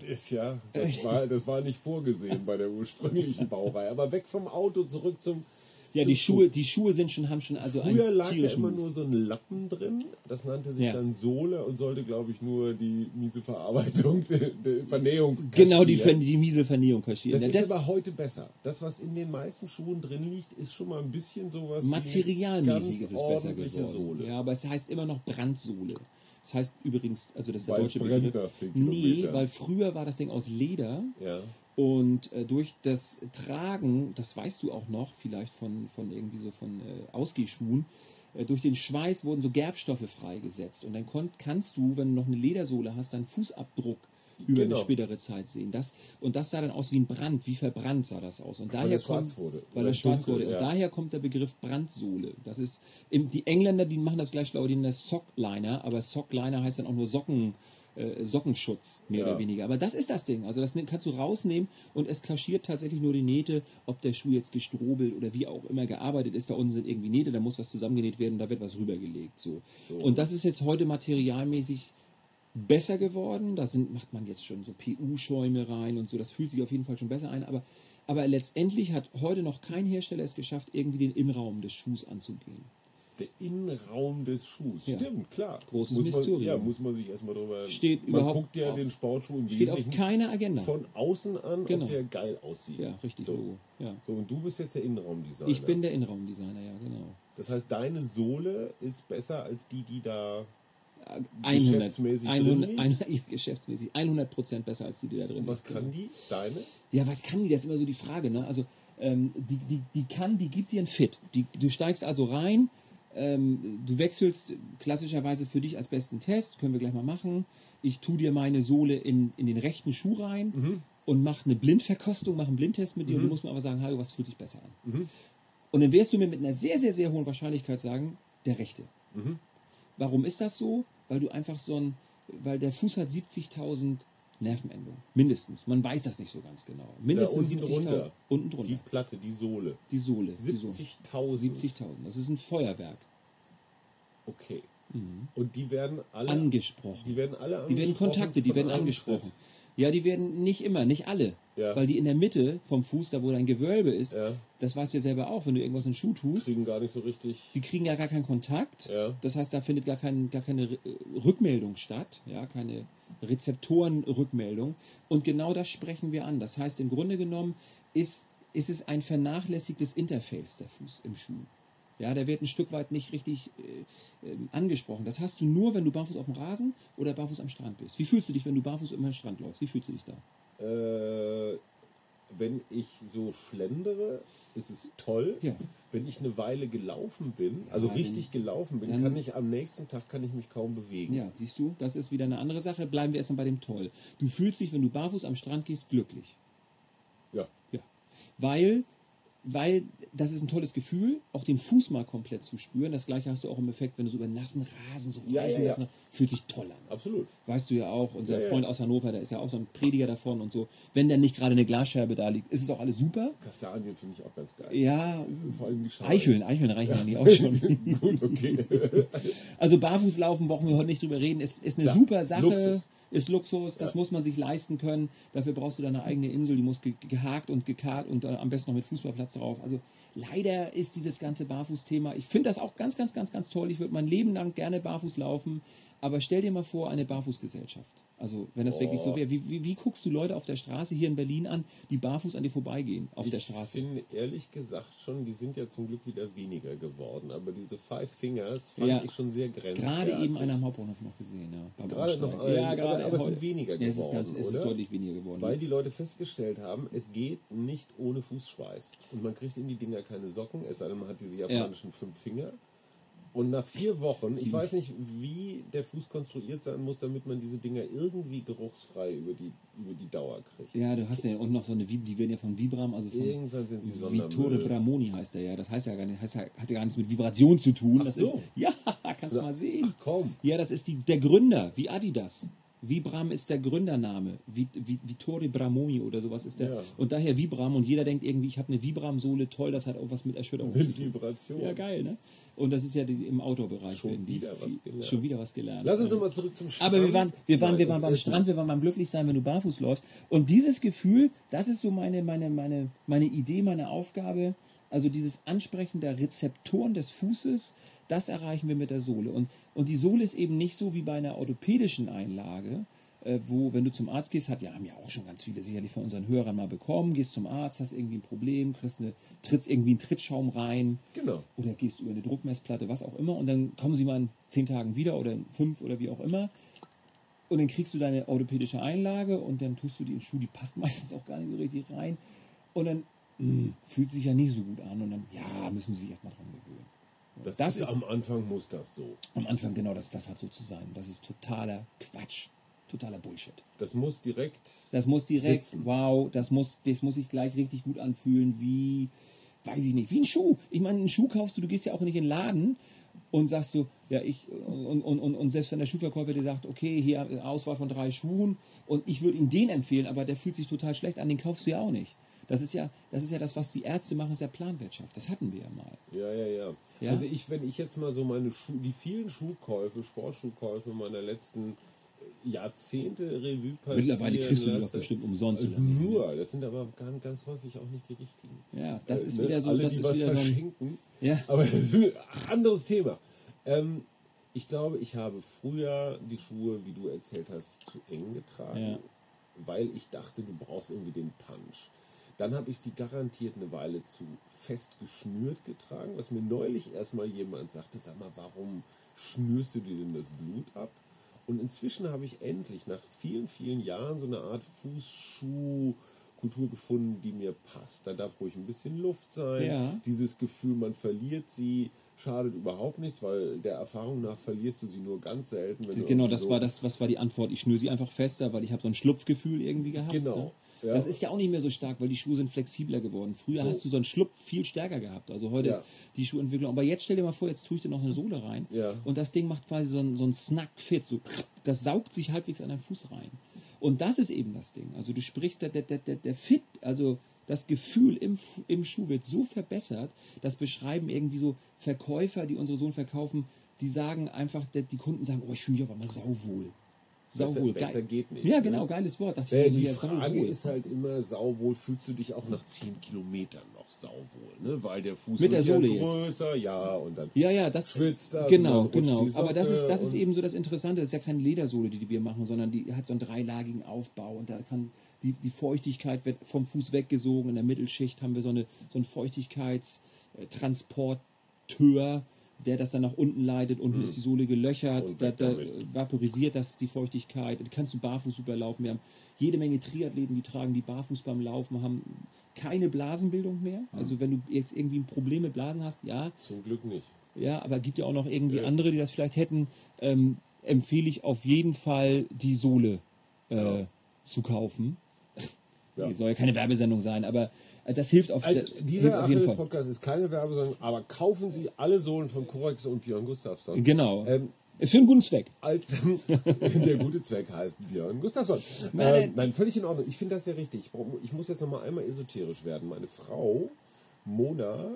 Das war nicht vorgesehen bei der ursprünglichen Baureihe. Aber weg vom Auto, zurück zum... Ja, die Schuhe haben schon also früher lag ja immer nur so ein Lappen drin. Das nannte sich dann Sohle und sollte, glaube ich, nur die miese Verarbeitung, die Vernähung kaschieren. Genau, die miese Vernähung kaschieren. Das ist aber heute besser. Das, was in den meisten Schuhen drin liegt, ist schon mal ein bisschen sowas materialmäßig ist es besser geworden. Sohle. Ja, aber es heißt immer noch Brandsohle. Das heißt übrigens, also das ist der weil deutsche Begriff. Nach 10 Kilometern. Weil früher war das Ding aus Leder. Ja. Und durch das Tragen, das weißt du auch noch, vielleicht von irgendwie so von Ausgehschuhen, durch den Schweiß wurden so Gerbstoffe freigesetzt. Und dann kannst du, wenn du noch eine Ledersohle hast, deinen Fußabdruck über eine spätere Zeit sehen. Das sah dann aus wie ein Brand, wie verbrannt sah das aus. Und daher weil er schwarz wurde. Und daher kommt der Begriff Brandsohle. Das ist, die Engländer, die machen das gleich schlau, die nennen das Sockliner, aber Sockliner heißt dann auch nur Sockenschutz, mehr oder weniger. Aber das ist das Ding. Also das kannst du rausnehmen und es kaschiert tatsächlich nur die Nähte, ob der Schuh jetzt gestrobelt oder wie auch immer gearbeitet ist. Da unten sind irgendwie Nähte, da muss was zusammengenäht werden, da wird was rübergelegt. So. Und das ist jetzt heute materialmäßig besser geworden. Macht man jetzt schon so PU-Schäume rein und so. Das fühlt sich auf jeden Fall schon besser ein. Aber letztendlich hat heute noch kein Hersteller es geschafft, irgendwie den Innenraum des Schuhs anzugehen. Der Innenraum des Schuhs. Ja. Stimmt, klar. Großes Mysterium. Muss man sich erstmal drüber... Steht man überhaupt guckt ja auf, den Sportschuh im steht auf Wesentlichen keiner Agenda. von außen an, Genau. ob der geil aussieht. Ja, richtig So. Ja. So, und du bist jetzt der Innenraumdesigner. Ich bin der Innenraumdesigner, ja, genau. Das heißt, deine Sohle ist besser als die da 100, geschäftsmäßig 100% besser als die da drin Und was ist. kann die? Deine? Ja, was kann die? Das ist immer so die Frage. Ne? Also die gibt dir einen Fit. Du steigst also rein, du wechselst klassischerweise für dich als besten Test, können wir gleich mal machen. Ich tue dir meine Sohle in den rechten Schuh rein und mache eine Blindverkostung, mache einen Blindtest mit dir und du musst mir aber sagen, Hajo, was fühlt sich besser an? Und dann wirst du mir mit einer sehr, sehr, sehr hohen Wahrscheinlichkeit sagen, der rechte. Warum ist das so? Weil du einfach weil der Fuß hat 70.000 Nervenendungen. Mindestens. Man weiß das nicht so ganz genau. Mindestens 70.000. Unten drunter. Die Platte, die Sohle. Die Sohle. 70.000. 70.000. Das ist ein Feuerwerk. Okay. Und die werden alle angesprochen. Die werden Kontakte, die werden angesprochen. Ja, die werden nicht immer, nicht alle. Ja. Weil die in der Mitte vom Fuß, da wo dein Gewölbe ist, Ja. das weißt du ja selber auch, wenn du irgendwas in den Schuh tust, kriegen gar nicht so richtig. die kriegen ja gar keinen Kontakt. Ja. Das heißt, da findet gar keine Rückmeldung statt, ja, keine Rezeptorenrückmeldung. Und genau das sprechen wir an. Das heißt, im Grunde genommen ist es ein vernachlässigtes Interface, der Fuß im Schuh. Ja, der wird ein Stück weit nicht richtig angesprochen. Das hast du nur, wenn du barfuß auf dem Rasen oder barfuß am Strand bist. Wie fühlst du dich, wenn du barfuß über den Strand läufst? Wie fühlst du dich da? Wenn ich so schlendere, ist es toll. Ja. Wenn ich eine Weile gelaufen bin, also richtig gelaufen bin, kann ich am nächsten Tag mich kaum bewegen. Ja, siehst du, das ist wieder eine andere Sache. Bleiben wir erstmal bei dem Toll. Du fühlst dich, wenn du barfuß am Strand gehst, glücklich. Ja. Ja. Weil das ist ein tolles Gefühl, auch den Fuß mal komplett zu spüren. Das gleiche hast du auch im Effekt, wenn du so über nassen Rasen so lassen, fühlt sich toll an. Absolut. Weißt du ja auch, unser Freund aus Hannover, der ist ja auch so ein Prediger davon und so. Wenn dann nicht gerade eine Glasscherbe da liegt, ist es auch alles super. Kastanien finde ich auch ganz geil. Ja, vor allem die Schalen. Eicheln reichen ja nicht auch schon. Gut, okay. Also Barfußlaufen, brauchen wir heute nicht drüber reden, ist eine super Sache. Luxus. Ist Luxus, das muss man sich leisten können. Dafür brauchst du deine eigene Insel, die muss gehakt und gekarrt und am besten noch mit Fußballplatz drauf. Also leider ist dieses ganze Barfuß-Thema, ich finde das auch ganz, ganz, ganz, ganz toll. Ich würde mein Leben lang gerne barfuß laufen, aber stell dir mal vor, eine Barfußgesellschaft. Also wenn das wirklich so wäre, wie guckst du Leute auf der Straße hier in Berlin an, die barfuß an dir vorbeigehen auf der Straße? Ich finde ehrlich gesagt schon, die sind ja zum Glück wieder weniger geworden, aber diese Five Fingers fand ich schon sehr grenzwertig. Gerade eben einer am Hauptbahnhof noch gesehen, ja. Gerade noch, aber es sind weniger geworden, es ist deutlich weniger geworden. Weil die Leute festgestellt haben, es geht nicht ohne Fußschweiß. Und man kriegt in die Dinger keine Socken, es sei denn, man hat diese japanischen 5 Finger. Und nach 4 Wochen, ich weiß nicht, wie der Fuß konstruiert sein muss, damit man diese Dinger irgendwie geruchsfrei über die Dauer kriegt. Ja, du hast ja und noch so eine, die werden ja von Vibram, also von irgendwann sind sie Vittore Bramoni heißt der ja. Das heißt ja gar nicht, hat ja gar nichts mit Vibration zu tun. Ach so. Kannst du mal sehen. Ach komm. Ja, das ist der Gründer, wie Adidas. Vibram ist der Gründername. Vittore Bramoni oder sowas ist der. Ja. Und daher Vibram und jeder denkt irgendwie, ich habe eine Vibram-Sohle, toll, das hat auch was mit Erschütterung zu tun. Vibration. Ja, geil, ne? Und das ist ja im Outdoor-Bereich. Schon wieder was gelernt. Lass uns nochmal zurück zum Strand. Aber wir waren beim Strand, wir waren beim Glücklichsein, wenn du barfuß läufst. Und dieses Gefühl, das ist so meine Idee, meine Aufgabe. Also dieses Ansprechen der Rezeptoren des Fußes, das erreichen wir mit der Sohle. Und die Sohle ist eben nicht so wie bei einer orthopädischen Einlage, wo, wenn du zum Arzt gehst, haben ja auch schon ganz viele sicherlich von unseren Hörern mal bekommen, gehst zum Arzt, hast irgendwie ein Problem, trittst irgendwie einen Trittschaum rein. Genau. Oder gehst über eine Druckmessplatte, was auch immer, und dann kommen sie mal in 10 Tagen wieder oder in 5 oder wie auch immer. Und dann kriegst du deine orthopädische Einlage und dann tust du die in den Schuh, die passt meistens auch gar nicht so richtig rein. Und dann fühlt sich ja nicht so gut an und dann, müssen sie sich erstmal dran gewöhnen. Das ist am Anfang muss das so. Am Anfang, genau, das hat so zu sein. Das ist totaler Quatsch, totaler Bullshit. Das muss direkt sitzen. Wow, das muss sich gleich richtig gut anfühlen, wie, weiß ich nicht, wie ein Schuh. Ich meine, einen Schuh kaufst du gehst ja auch nicht in den Laden und sagst so, und selbst wenn der Schuhverkäufer dir sagt, okay, hier Auswahl von 3 Schuhen und ich würde ihm den empfehlen, aber der fühlt sich total schlecht an, den kaufst du ja auch nicht. Das ist ja das, was die Ärzte machen, ist ja Planwirtschaft. Das hatten wir ja mal. Ja. Also wenn ich jetzt mal so die vielen Schuhkäufe, Sportschuhkäufe meiner letzten Jahrzehnte Revue passieren Mittlerweile kriegst du die doch lasse. bestimmt umsonst. oder Nur, das sind aber ganz häufig auch nicht die richtigen. Ja, das ist Ne? wieder so, Alle, das die ist was wieder so ein, verschenken. ja, Aber das ist ein anderes Thema. Ich glaube, ich habe früher die Schuhe, wie du erzählt hast, zu eng getragen, Ja. weil ich dachte, du brauchst irgendwie den Punch. Dann habe ich sie garantiert eine Weile zu fest geschnürt getragen, was mir neulich erstmal jemand sagte, sag mal, warum schnürst du dir denn das Blut ab? Und inzwischen habe ich endlich nach vielen, vielen Jahren so eine Art Fußschuhkultur gefunden, die mir passt. Da darf ruhig ein bisschen Luft sein. Ja. Dieses Gefühl, man verliert sie, schadet überhaupt nichts, weil der Erfahrung nach verlierst du sie nur ganz selten. Wenn du genau, irgendwie was war die Antwort. Ich schnüre sie einfach fester, weil ich habe so ein Schlupfgefühl irgendwie gehabt. Genau. Ne? Ja. Das ist ja auch nicht mehr so stark, weil die Schuhe sind flexibler geworden. Früher So. hast du so einen Schlupf viel stärker gehabt. Also heute Ja. ist die Schuhentwicklung. Aber jetzt stell dir mal vor, jetzt tue ich dir noch eine Sohle rein. Ja. Und das Ding macht quasi so ein Snack-Fit. So, das saugt sich halbwegs an deinen Fuß rein. Und das ist eben das Ding. Also du sprichst, der Fit, also das Gefühl im Schuh wird so verbessert, das beschreiben irgendwie so Verkäufer, die unsere Sohlen verkaufen, die sagen einfach, die Kunden sagen, oh, ich fühle mich auf einmal sauwohl. Sauwohl, Besser geht nicht. Ja, ne? genau, geiles Wort. Dachte ich, Die ja, Frage sauwohl. ist halt immer, sauwohl fühlst du dich auch nach 10 Kilometern noch sauwohl, ne? Weil der Fuß Mit der wird ja Sohle jetzt. größer, ja, und dann Ja, das schwitzt das. genau, und dann rutscht genau. die Aber das Socke ist und- eben so das Interessante. Das ist ja keine Ledersohle, die wir machen, sondern die hat so einen dreilagigen Aufbau und da kann die Feuchtigkeit wird vom Fuß weggesogen. In der Mittelschicht haben wir so einen Feuchtigkeitstransporteur, der das dann nach unten leitet. Unten ist die Sohle gelöchert, Und da weg damit. vaporisiert das die Feuchtigkeit. Da kannst du barfuß super laufen. Wir haben jede Menge Triathleten, die tragen die barfuß beim Laufen, haben keine Blasenbildung mehr. Also wenn du jetzt irgendwie ein Problem mit Blasen hast, ja, Zum Glück nicht. ja, aber gibt ja auch noch irgendwie Ja. andere, die das vielleicht hätten, empfehle ich auf jeden Fall die Sohle zu kaufen. Ja. Soll ja keine Werbesendung sein, aber das hilft auf, Also das dieser hilft auf jeden Fall. Achilles-Podcast ist keine Werbesendung, aber kaufen Sie alle Sohlen von Korax und Björn Gustafsson. Genau. Ähm, Für einen guten Zweck. als der gute Zweck heißt Björn Gustafsson. Nein, völlig in Ordnung. Ich finde das ja richtig. Ich muss jetzt noch mal einmal esoterisch werden. Meine Frau, Mona,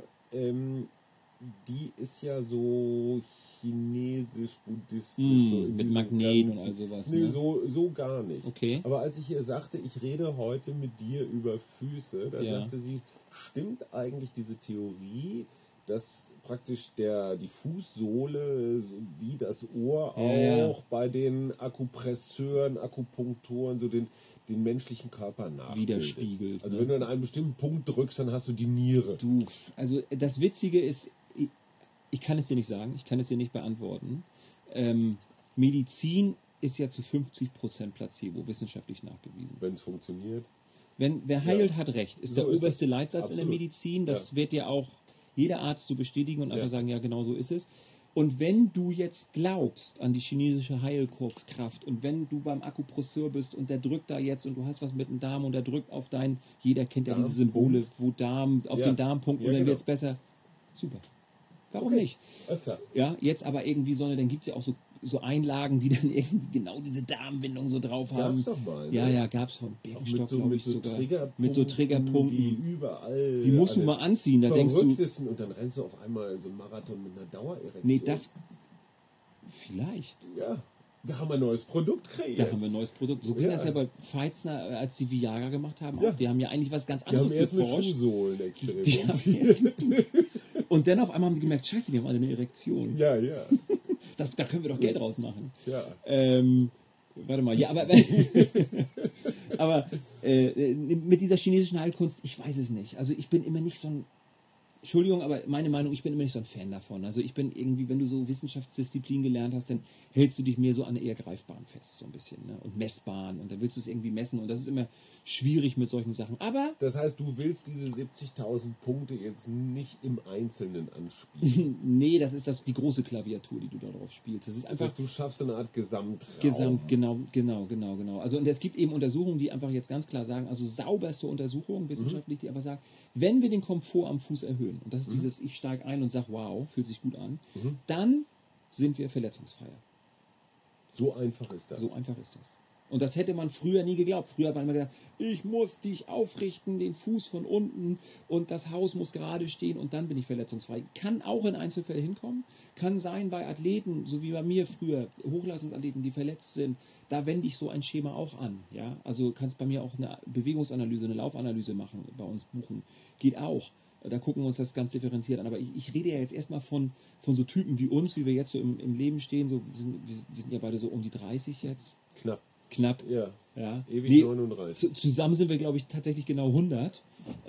die ist ja so chinesisch-buddhistisch. Mm, so in mit diesem Magnet ganzen- und all sowas, Nee, ne? so gar nicht. Okay. Aber als ich ihr sagte, ich rede heute mit dir über Füße, da Ja. sagte sie, stimmt eigentlich diese Theorie, dass praktisch die Fußsohle so wie das Ohr Ja. auch bei den Akupresseuren, Akupunktoren so den menschlichen Körper nachbildet. Widerspiegelt, Also ne? wenn du an einen bestimmten Punkt drückst, dann hast du die Niere. Du, also das Witzige ist, ich kann es dir nicht sagen, ich kann es dir nicht beantworten. Medizin ist ja zu 50% Placebo, wissenschaftlich nachgewiesen. Wenn es funktioniert. Wer heilt, hat recht, ist So der ist oberste es. Leitsatz in der Absolut. Medizin. Das Ja. wird ja auch jeder Arzt so bestätigen und einfach Ja. sagen, ja, genau so ist es. Und wenn du jetzt glaubst an die chinesische Heilkraft und wenn du beim Akupresseur bist und der drückt da jetzt und du hast was mit dem Darm und der drückt auf jeder kennt ja diese Symbole, wo Darm, auf Ja. den Darmpunkt Ja, und dann genau. wird es besser. Super. Warum Okay. nicht? Alles klar. Ja, jetzt aber irgendwie dann gibt es ja auch so Einlagen, die dann irgendwie genau diese Darmwindung so drauf haben. Gab's doch mal. Ne? Ja, gab es von Auch Birkenstock, glaube ich sogar. Mit so Triggerpunkten. Die Die überall. musst du an mal den anziehen, da denkst du, verrücktesten und dann rennst du auf einmal so einen Marathon mit einer Dauererektion. nee, das vielleicht. Ja, da haben wir ein neues Produkt kreiert. Da haben wir ein neues Produkt. So ging Ja. das ja bei Pfeitzner, als sie Viagra gemacht haben. Ja. Auch. Die haben ja eigentlich was ganz Die haben anderes erst mit geforscht. Schuhsohlen Die experimentiert. Und dann auf einmal haben die gemerkt, scheiße, die haben alle eine Erektion. Ja. Da können wir doch Geld rausmachen. Ja. Warte mal, ja, aber mit dieser chinesischen Heilkunst, ich weiß es nicht. Also ich bin immer nicht so ein, Entschuldigung, aber meine Meinung, ich bin immer nicht so ein Fan davon. Also ich bin irgendwie, wenn du so Wissenschaftsdisziplin gelernt hast, dann hältst du dich mehr so an eher greifbaren fest, so ein bisschen, ne? Und messbaren und dann willst du es irgendwie messen und das ist immer schwierig mit solchen Sachen. Aber Das heißt, du willst diese 70.000 Punkte jetzt nicht im Einzelnen anspielen. nee, das ist die große Klaviatur, die du da drauf spielst. Das ist Das einfach heißt, du schaffst eine Art Gesamtraum. genau. Also und es gibt eben Untersuchungen, die einfach jetzt ganz klar sagen, also sauberste Untersuchungen wissenschaftlich, die einfach sagen, wenn wir den Komfort am Fuß erhöhen, und das ist dieses, ich steige ein und sage, wow, fühlt sich gut an, dann sind wir verletzungsfreier. So einfach ist das. So einfach ist das. Und das hätte man früher nie geglaubt. Früher hat man immer gesagt, ich muss dich aufrichten, den Fuß von unten und das Haus muss gerade stehen und dann bin ich verletzungsfrei. Kann auch in Einzelfällen hinkommen. Kann sein bei Athleten, so wie bei mir früher, Hochleistungsathleten, die verletzt sind, da wende ich so ein Schema auch an. Ja? Also kannst bei mir auch eine Bewegungsanalyse, eine Laufanalyse machen, bei uns buchen. Geht auch. Da gucken wir uns das ganz differenziert an. Aber ich rede ja jetzt erstmal von so Typen wie uns, wie wir jetzt so im Leben stehen. So, wir sind ja beide so um die 30 jetzt. Knapp. Ja. Ja. Ewig 39. Zusammen sind wir, glaube ich, tatsächlich genau 100.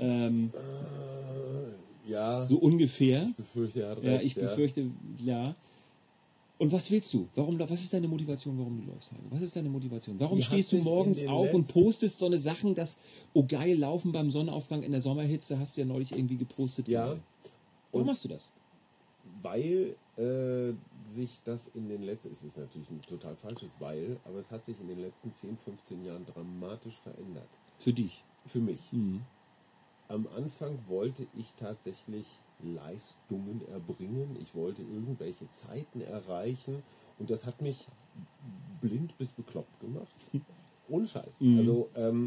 Ja. So ungefähr. Ich befürchte, er hat recht. Ja, ich befürchte, ja. Und was willst du? Was ist deine Motivation, warum du läufst, Heiko? Was ist deine Motivation? Warum stehst du morgens auf und postest so eine Sachen, dass, oh geil, laufen beim Sonnenaufgang in der Sommerhitze, hast du ja neulich irgendwie gepostet. Ja. Warum machst du das? Weil sich das in den letzten, es ist natürlich ein total falsches Weil, aber es hat sich in den letzten 10, 15 Jahren dramatisch verändert. Für dich? Für mich. Mhm. Am Anfang wollte ich tatsächlich Leistungen erbringen, ich wollte irgendwelche Zeiten erreichen und das hat mich blind bis bekloppt gemacht. Ohne Scheiß. Mhm. Also,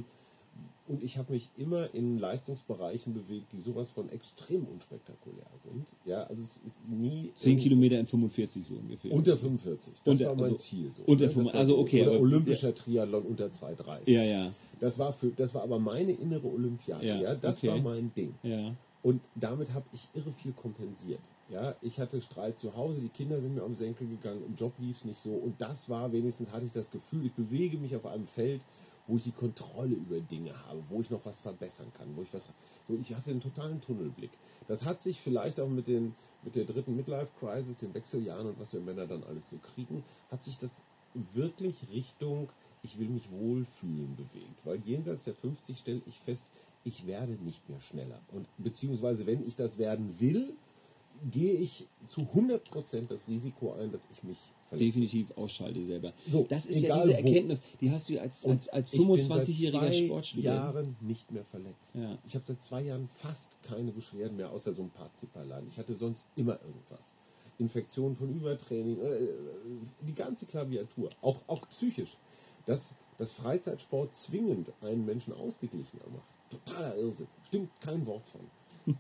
und ich habe mich immer in Leistungsbereichen bewegt, die sowas von extrem unspektakulär sind. Ja, also es ist nie 10 Kilometer in 45 so ungefähr. unter 45. Das war mein Ziel. So, unter ne? 45, also okay. Oder aber, olympischer Triathlon unter 2,30. Ja, ja. Das war aber meine innere Olympiade. Ja, das war mein Ding. Ja. Und damit habe ich irre viel kompensiert. Ja, ich hatte Streit zu Hause, die Kinder sind mir am Senkel gegangen, im Job lief es nicht so. Und das war wenigstens, hatte ich das Gefühl, ich bewege mich auf einem Feld, wo ich die Kontrolle über Dinge habe, wo ich noch was verbessern kann, ich hatte einen totalen Tunnelblick. Das hat sich vielleicht auch mit der dritten Midlife-Crisis, den Wechseljahren und was wir Männer dann alles so kriegen, hat sich das wirklich Richtung, ich will mich wohlfühlen bewegt. Weil jenseits der 50 stelle ich fest, ich werde nicht mehr schneller. Und beziehungsweise, wenn ich das werden will, gehe ich zu 100% das Risiko ein, dass ich mich verletze. Definitiv ausschalte selber. So, das ist ja diese Erkenntnis, die hast du als 25-jähriger Sportstudent. Ich bin seit 2 Jahren nicht mehr verletzt. Ja. Ich habe seit 2 Jahren fast keine Beschwerden mehr, außer so ein paar Zipperlein. Ich hatte sonst immer irgendwas. Infektionen von Übertraining, die ganze Klaviatur, auch psychisch. Dass Freizeitsport zwingend einen Menschen ausgeglichener macht. Totaler Irrsinn. Stimmt kein Wort von.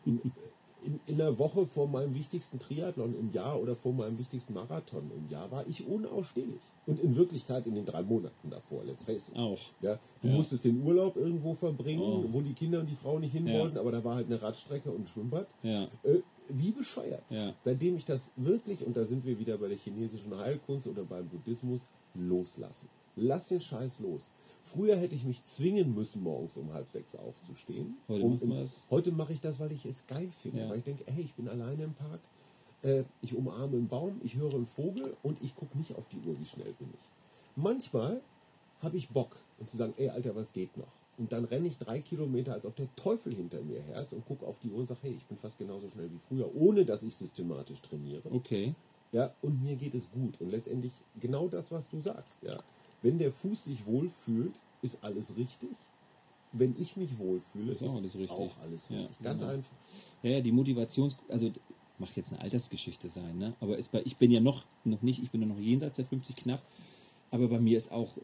In der Woche vor meinem wichtigsten Triathlon im Jahr oder vor meinem wichtigsten Marathon im Jahr war ich unausstehlich. Und in Wirklichkeit in den 3 Monaten davor, let's face it. Auch. Ja, du musstest den Urlaub irgendwo verbringen, wo die Kinder und die Frau nicht hin wollten, aber da war halt eine Radstrecke und ein Schwimmbad. Ja. Wie bescheuert. Ja. Seitdem ich das wirklich, und da sind wir wieder bei der chinesischen Heilkunst oder beim Buddhismus, loslassen. Lass den Scheiß los. Früher hätte ich mich zwingen müssen, morgens um 5:30 aufzustehen. Heute mache ich das, weil ich es geil finde. Ja. Weil ich denke, hey, ich bin alleine im Park, ich umarme einen Baum, ich höre einen Vogel und ich gucke nicht auf die Uhr, wie schnell bin ich. Manchmal habe ich Bock und zu sagen, ey Alter, was geht noch? Und dann renne ich 3 Kilometer, als ob der Teufel hinter mir her ist und gucke auf die Uhr und sage, hey, ich bin fast genauso schnell wie früher, ohne dass ich systematisch trainiere. Okay. Ja, und mir geht es gut. Und letztendlich genau das, was du sagst. Ja. Wenn der Fuß sich wohlfühlt, ist alles richtig. Wenn ich mich wohlfühle, ist auch alles richtig. Ja, Ganz einfach. Ja, die also mag jetzt eine Altersgeschichte sein, ne? Aber ich bin ja noch nicht, ich bin ja noch jenseits der 50 knapp, aber bei mir ist auch,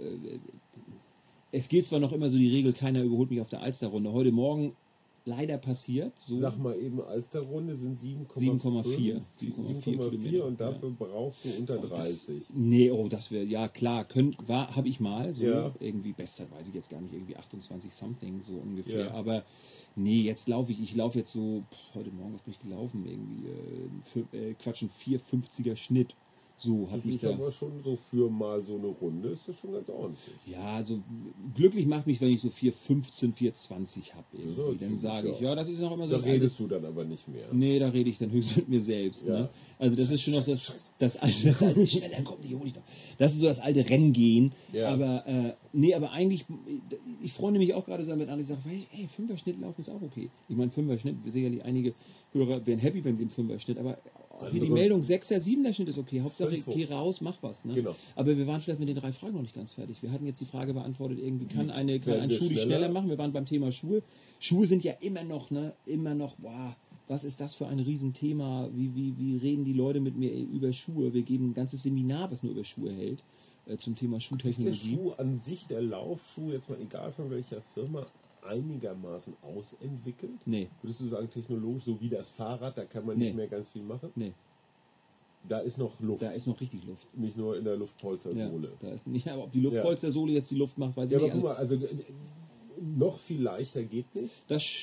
es gilt zwar noch immer so die Regel, keiner überholt mich auf der Alsterrunde. Heute Morgen leider passiert. So. Sag mal eben, Alsterrunde sind 7,4 Kilometer und dafür brauchst du unter 30. Das wäre, ja klar, habe ich mal, so irgendwie, besser weiß ich jetzt gar nicht, irgendwie 28 something, so ungefähr, aber nee, jetzt laufe ich laufe jetzt so, heute Morgen, was bin ich gelaufen, irgendwie, ein 4,50er Schnitt. So das ist aber schon so für mal so eine Runde, ist das schon ganz ordentlich. Ja, so glücklich macht mich, wenn ich so 4,15, 4,20 habe irgendwie. So, dann sage ich, das ist noch immer so. Da redest du dann aber nicht mehr. Nee, da rede ich dann höchstens mit mir selbst. Ja. Ne? Also das ist schon noch das alte schneller kommt, die hole ich noch. Das ist so das alte Renngehen. Ja. Aber aber eigentlich, ich freue mich auch gerade so damit an, ich sage, hey, 5er-Schnitt laufen ist auch okay. Ich meine, 5er-Schnitt, sicherlich einige Hörer wären happy, wenn sie einen 5er-Schnitt, aber hier die Meldung, 6er, 7er-Schnitt ist okay. Hauptsache, geh raus, mach was. Ne? Genau. Aber wir waren vielleicht mit den 3 Fragen noch nicht ganz fertig. Wir hatten jetzt die Frage beantwortet, irgendwie kann ein Schuh dich schneller machen? Wir waren beim Thema Schuhe. Schuhe sind ja immer noch, wow, was ist das für ein Riesenthema? Wie reden die Leute mit mir über Schuhe? Wir geben ein ganzes Seminar, was nur über Schuhe hält. zum Thema Ist der Schuhtechnologie. Schuh an sich, der Laufschuh, jetzt mal egal von welcher Firma, einigermaßen ausentwickelt? Nee, Würdest du sagen, technologisch, so wie das Fahrrad, da kann man Nee. nicht mehr ganz viel machen? nee, Da ist noch Luft, da ist noch richtig Luft. nicht nur in der Ja, Luftpolstersohle. da ist nicht, aber ob die Luftpolstersohle jetzt die Luft macht, weiß ich Ja, aber nicht. guck mal, also noch viel leichter geht nicht.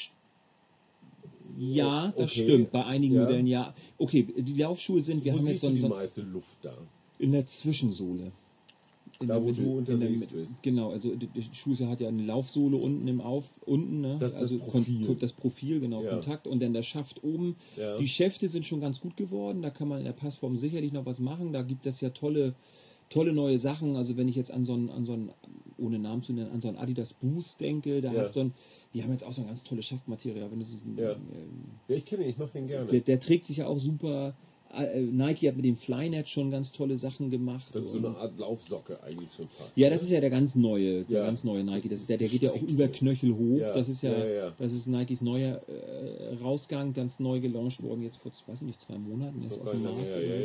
Ja, das Okay. stimmt. Bei einigen Ja. Modellen ja. Okay, die Laufschuhe sind, wir Wo haben siehst jetzt du die so meiste Luft da? in der Zwischensohle. Da, wo du unterwegs bist. Genau, also die Schuhe hat ja eine Laufsohle unten unten, ne? Das also Profil. Das Profil, genau, Ja. Kontakt und dann der Schaft oben. Ja. Die Schäfte sind schon ganz gut geworden, da kann man in der Passform sicherlich noch was machen. Da gibt es ja tolle neue Sachen. Also wenn ich jetzt an so einen, ohne Namen zu nennen, an so einen Adidas Boost denke, da Ja. hat die haben jetzt auch so ein ganz tolles Schaftmaterial. Wenn du Ja. Ja, ich kenne ihn, ich mache den gerne. der trägt sich ja auch super. Nike hat mit dem Flynet schon ganz tolle Sachen gemacht. Das ist so eine Art Laufsocke eigentlich schon fast. Ja, das ist ja der ganz neue Ja. Nike. Der geht ja auch über Knöchel hoch. Ja. Das ist Ja. das ist Nikes neuer Rausgang, ganz neu gelauncht worden, jetzt vor, weiß ich nicht, 2 Monaten ist auf dem Markt.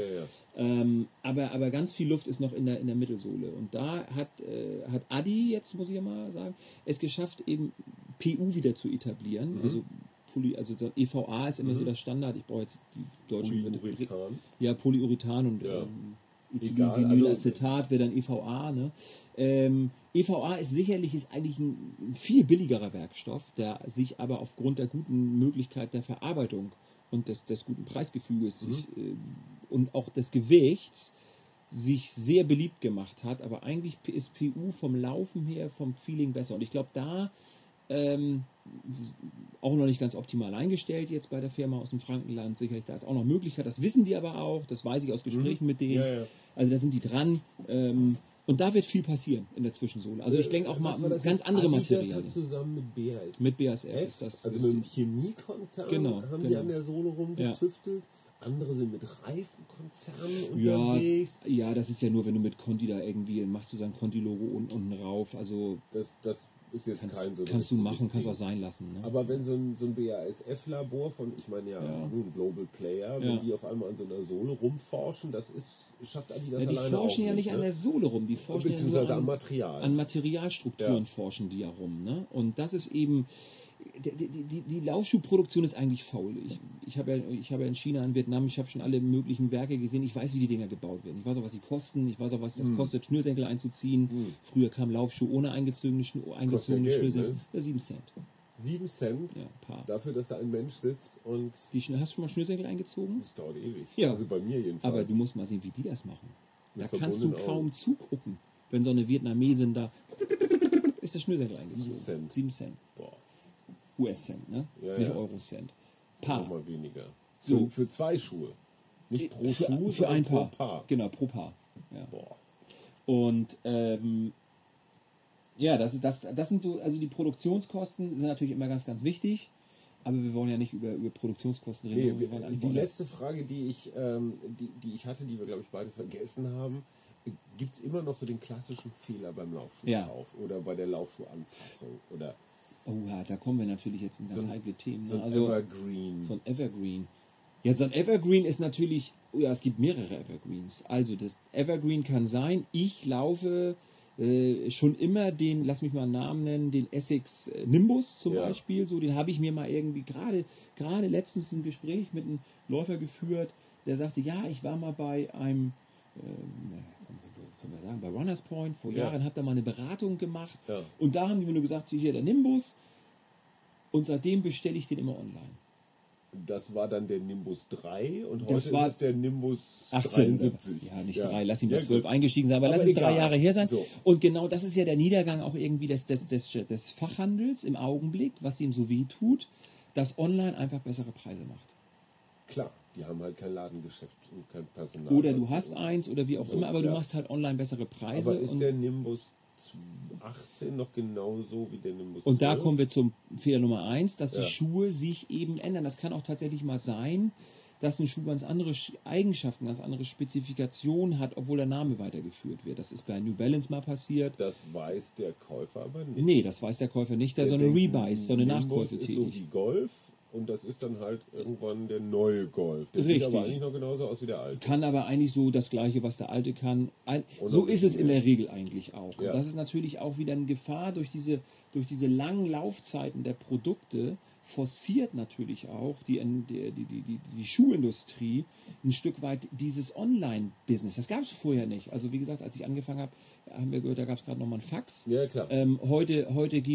Aber ganz viel Luft ist noch in der Mittelsohle. Und da hat Adi, jetzt muss ich ja mal sagen, es geschafft, eben PU wieder zu etablieren. Also so EVA ist immer so das Standard. Ich brauche jetzt die deutschen Polyurethan. Ja, Polyurethan und Ja. Egal, Egal, Vinylacetat wäre dann EVA. Ne? EVA ist eigentlich ein viel billigerer Werkstoff, der sich aber aufgrund der guten Möglichkeit der Verarbeitung und des guten Preisgefüges und auch des Gewichts sich sehr beliebt gemacht hat. Aber eigentlich ist PU vom Laufen her, vom Feeling besser. Und ich glaube, da auch noch nicht ganz optimal eingestellt jetzt bei der Firma aus dem Frankenland. Sicherlich, da ist auch noch Möglichkeit, das wissen die aber auch, das weiß ich aus Gesprächen mit denen. Ja. Also da sind die dran. Und da wird viel passieren in der Zwischensohle. Also ich denke auch mal ganz andere Materialien. Zusammen mit BASF. Mit BASF ist das. Also mit dem Chemiekonzern haben die an der Sohle rumgetüftelt. Andere sind mit Reifenkonzernen unterwegs. Ja, das ist ja nur, wenn du mit Conti da irgendwie, machst du sein Conti-Logo unten rauf. Also Das ist jetzt kein so. Kannst du machen, kannst auch sein lassen. Ne? Aber wenn so ein BASF-Labor von, ich meine ein Global Player, wenn die auf einmal an so einer Sohle rumforschen, schafft Adidas die alleine auch forschen ja nicht ne? an der Sohle rum, die forschen beziehungsweise ja am Material. An Materialstrukturen forschen die ja rum. Ne? Und das ist eben, die Laufschuhproduktion ist eigentlich faul. Ich habe ja in China, in Vietnam, ich habe schon alle möglichen Werke gesehen. Ich weiß, wie die Dinger gebaut werden. Ich weiß auch, was sie kosten. Ich weiß auch, was das kostet, Schnürsenkel einzuziehen. Früher kam Laufschuh ohne eingezogene Schnürsenkel. 7 Cent. 7 Cent Ja, Paar. dafür, dass da ein Mensch sitzt und... Hast du schon mal Schnürsenkel eingezogen? Das dauert ewig. Ja. Also bei mir jedenfalls. Aber du musst mal sehen, wie die das machen. Da Mit kannst du verbundenen kaum Augen. zugucken, wenn so eine Vietnamesin da ist der Schnürsenkel eingezogen. 7 Cent. 7 Cent. Boah, US-Cent, ne? Ja, Nicht ja. Euro-Cent. Paar. nochmal weniger. So. Für 2 Schuhe. Nicht pro Schuh, Für sondern ein pro Paar. Paar. Genau, pro Paar. Ja. Boah. Und ja, das sind so, also die Produktionskosten sind natürlich immer ganz, ganz wichtig, aber wir wollen ja nicht über Produktionskosten reden. Nee, wir wollen eigentlich die über das- letzte Frage, die ich hatte, die wir, glaube ich, beide vergessen haben, gibt es immer noch so den klassischen Fehler beim Laufschuhkauf oder bei der Laufschuhanpassung oder Oh ja, da kommen wir natürlich jetzt in ganz So ein- heikle Themen. so Ne? ein Also, Evergreen? so ein Evergreen. Ja, so ein Evergreen ist natürlich, es gibt mehrere Evergreens. Also das Evergreen kann sein, ich laufe schon immer lass mich mal einen Namen nennen, den Essex Nimbus zum Beispiel. So, den habe ich mir mal irgendwie gerade letztens ein Gespräch mit einem Läufer geführt, der sagte, ja, ich war mal bei einem, können wir sagen, bei Runners Point vor Jahren, habe da mal eine Beratung gemacht und da haben die mir nur gesagt, hier der Nimbus und seitdem bestelle ich den immer online. Das war dann der Nimbus 3 und Das heute war ist es der Nimbus 18, 73. ja, nicht 3, lass ihn bei Ja, 12 gut. eingestiegen sein, aber lass es egal. 3 Jahre her sein. So. Und genau das ist ja der Niedergang auch irgendwie des Fachhandels im Augenblick, was ihm so weh tut, dass online einfach bessere Preise macht. Klar, die haben halt kein Ladengeschäft und kein Personal. Oder du hast eins oder wie auch so, immer, aber du ja. machst halt online bessere Preise. Aber ist der Nimbus 18 noch genauso wie der Nimbus 12? Und da kommen wir zum Fehler Nummer 1, dass die Ja. Schuhe sich eben ändern. Das kann auch tatsächlich mal sein, dass ein Schuh ganz andere Eigenschaften, ganz andere Spezifikationen hat, obwohl der Name weitergeführt wird. Das ist bei New Balance mal passiert. Das weiß der Käufer aber nicht. Nee, das weiß der Käufer nicht, der so eine denkt, Rebuys, so eine Nimbus Nachkäufe ist so tätigt. wie Golf und das ist dann halt irgendwann der neue Golf. Der sieht aber eigentlich noch genauso aus wie der alte. Kann aber eigentlich so das Gleiche, was der alte kann. Und So noch ist es in mehr. der Regel eigentlich auch. Ja. Und das ist natürlich auch wieder eine Gefahr durch diese langen Laufzeiten der Produkte, forciert natürlich auch die Schuhindustrie ein Stück weit dieses Online-Business. Das gab es vorher nicht. Also wie gesagt, als ich angefangen habe, haben wir gehört, da gab es gerade nochmal einen Fax. Ja, klar. Heute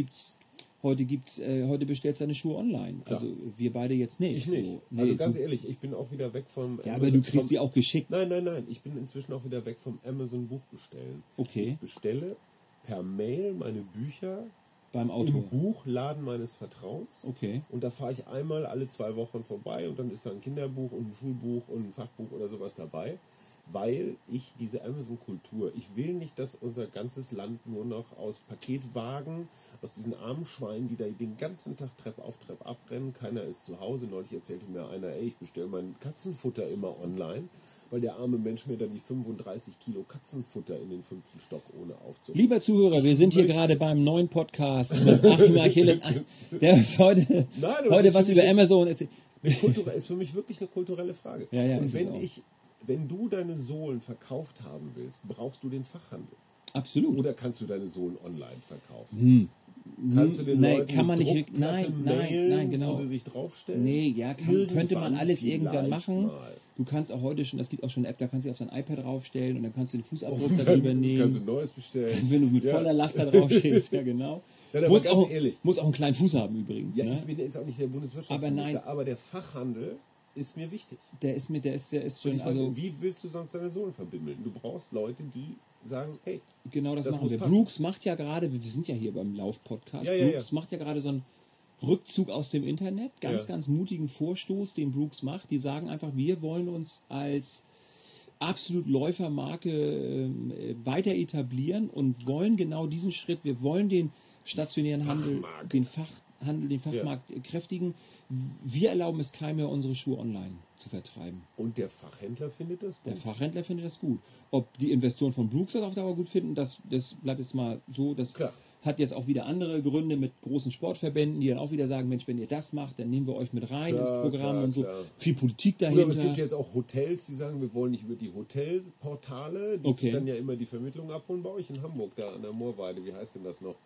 bestellst du deine Schuhe online. Klar. Also wir beide jetzt nicht. Ich nicht. So, nee, Also ganz ehrlich, ich bin auch wieder weg vom ja, aber du kriegst die auch geschickt. Nein. Ich bin inzwischen auch wieder weg vom Amazon Buchbestellen. Okay. Ich bestelle per Mail meine Bücher Beim Autor. im Buchladen meines Vertrauens. Okay. Und da fahre ich einmal alle 2 Wochen vorbei und dann ist da ein Kinderbuch und ein Schulbuch und ein Fachbuch oder sowas dabei, weil ich diese Amazon-Kultur, ich will nicht, dass unser ganzes Land nur noch aus Paketwagen, aus diesen armen Schweinen, die da den ganzen Tag Treppe auf Treppe abrennen, keiner ist zu Hause. Neulich erzählte mir einer, ey, ich bestelle mein Katzenfutter immer online, weil der arme Mensch mir dann die 35 Kilo Katzenfutter in den 5. Stock ohne aufzunehmen. Lieber Zuhörer, wir sind hier gerade beim neuen Podcast mit Achim Achilles, der uns heute was über Amazon erzählt. Ist für mich wirklich eine kulturelle Frage. Ja, und ist es auch. wenn du deine Sohlen verkauft haben willst, brauchst du den Fachhandel. Absolut. Oder kannst du deine Sohlen online verkaufen? Kannst du den Leuten kann man nicht. Druckplatte mailen, Nein, genau. wo sie sich draufstellen? Nee, ja, könnte man alles irgendwann machen. Mal. Du kannst auch heute schon, es gibt auch schon eine App, da kannst du auf dein iPad draufstellen und dann kannst du den Fußabdruck Und darüber dann nehmen. kannst du ein neues bestellen. Wenn du mit voller Last da draufstehst, ja genau. Ja, aber muss ganz auch ehrlich. einen kleinen Fuß haben übrigens. Ja, Ne? ich bin jetzt auch nicht der Bundeswirtschaftsminister, aber der Fachhandel ist mir wichtig. Der ist schon, Wie willst du sonst deine Sohlen verbimmeln? Du brauchst Leute, die sagen, hey, genau das machen muss wir. passen. Brooks macht ja gerade, wir sind ja hier beim Lauf-Podcast, Ja. Brooks macht ja gerade so einen Rückzug aus dem Internet, ganz mutigen Vorstoß, den Brooks macht. Die sagen einfach, wir wollen uns als absolut Läufermarke weiter etablieren und wollen genau diesen Schritt, wir wollen den stationären Handel, den Fachmarkt kräftigen. Wir erlauben es keinem mehr, unsere Schuhe online zu vertreiben. Und der Fachhändler findet das gut? Der Fachhändler findet das gut. Ob die Investoren von Brooks das auf Dauer gut finden, das bleibt jetzt mal so. Das Klar. hat jetzt auch wieder andere Gründe mit großen Sportverbänden, die dann auch wieder sagen, Mensch, wenn ihr das macht, dann nehmen wir euch mit rein ins Programm und so. Klar. Viel Politik Oder dahinter. es gibt jetzt auch Hotels, die sagen, wir wollen nicht über die Hotelportale, die sich dann ja immer die Vermittlung abholen. Bei euch in Hamburg, da an der Moorweide, wie heißt denn das noch?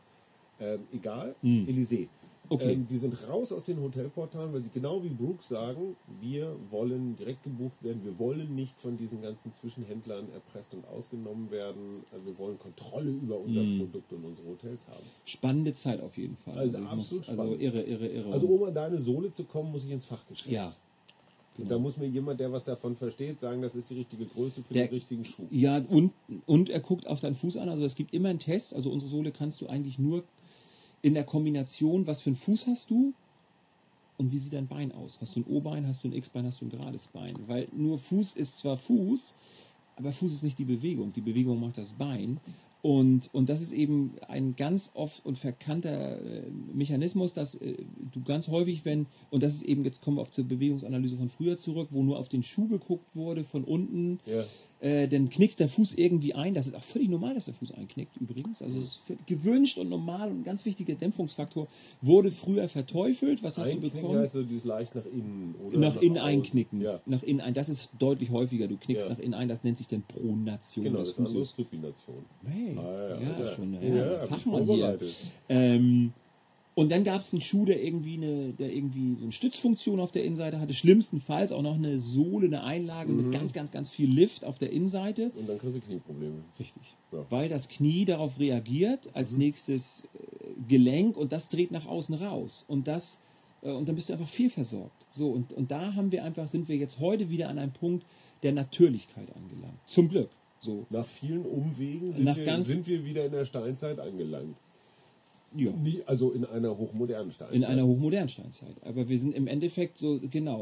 Egal, Elysée. Okay. Die sind raus aus den Hotelportalen, weil sie genau wie Brooks sagen, wir wollen direkt gebucht werden, wir wollen nicht von diesen ganzen Zwischenhändlern erpresst und ausgenommen werden, wir wollen Kontrolle über unser Produkt und unsere Hotels haben. Spannende Zeit auf jeden Fall. Also absolut spannend. Also irre. Also um an deine Sohle zu kommen, muss ich ins Fachgeschäft. Ja. Und da muss mir jemand, der was davon versteht, sagen, das ist die richtige Größe für den richtigen Schuh. Ja, und er guckt auf deinen Fuß an. Also es gibt immer einen Test. Also unsere Sohle kannst du eigentlich nur in der Kombination, was für einen Fuß hast du und wie sieht dein Bein aus? Hast du ein O-Bein, hast du ein X-Bein, hast du ein gerades Bein? Weil nur Fuß ist zwar Fuß, aber Fuß ist nicht die Bewegung. Die Bewegung macht das Bein. Und das ist eben ein ganz oft und verkannter Mechanismus, dass du ganz häufig, und das ist eben, jetzt kommen wir auf zur Bewegungsanalyse von früher zurück, wo nur auf den Schuh geguckt wurde von unten, dann knickt der Fuß irgendwie ein. Das ist auch völlig normal, dass der Fuß einknickt übrigens. Also es ist gewünscht und normal und ein ganz wichtiger Dämpfungsfaktor. Wurde früher verteufelt. Was hast du bekommen? Heißt so dieses leicht nach innen. Oder nach innen außen. einknicken. Ja. Nach innen ein. Das ist deutlich häufiger. Du knickst nach innen ein. Das nennt sich dann Pronation Genau, des das andere Fußes. ist Supination. Hey, ja. schon. Ja, Fachmann hier. Und dann gab es einen Schuh, der irgendwie so eine Stützfunktion auf der Innenseite hatte. Schlimmstenfalls auch noch eine Sohle, eine Einlage mit ganz viel Lift auf der Innenseite. Und dann kriegst du Knieprobleme. Richtig. Ja. Weil das Knie darauf reagiert, als nächstes Gelenk, und das dreht nach außen raus. Und dann bist du einfach fehlversorgt. So, und da sind wir jetzt heute wieder an einem Punkt der Natürlichkeit angelangt. Zum Glück. So. Nach vielen Umwegen sind wir wieder in der Steinzeit angelangt. Ja. Also in einer hochmodernen Steinzeit. In einer hochmodernen Steinzeit. Aber wir sind im Endeffekt so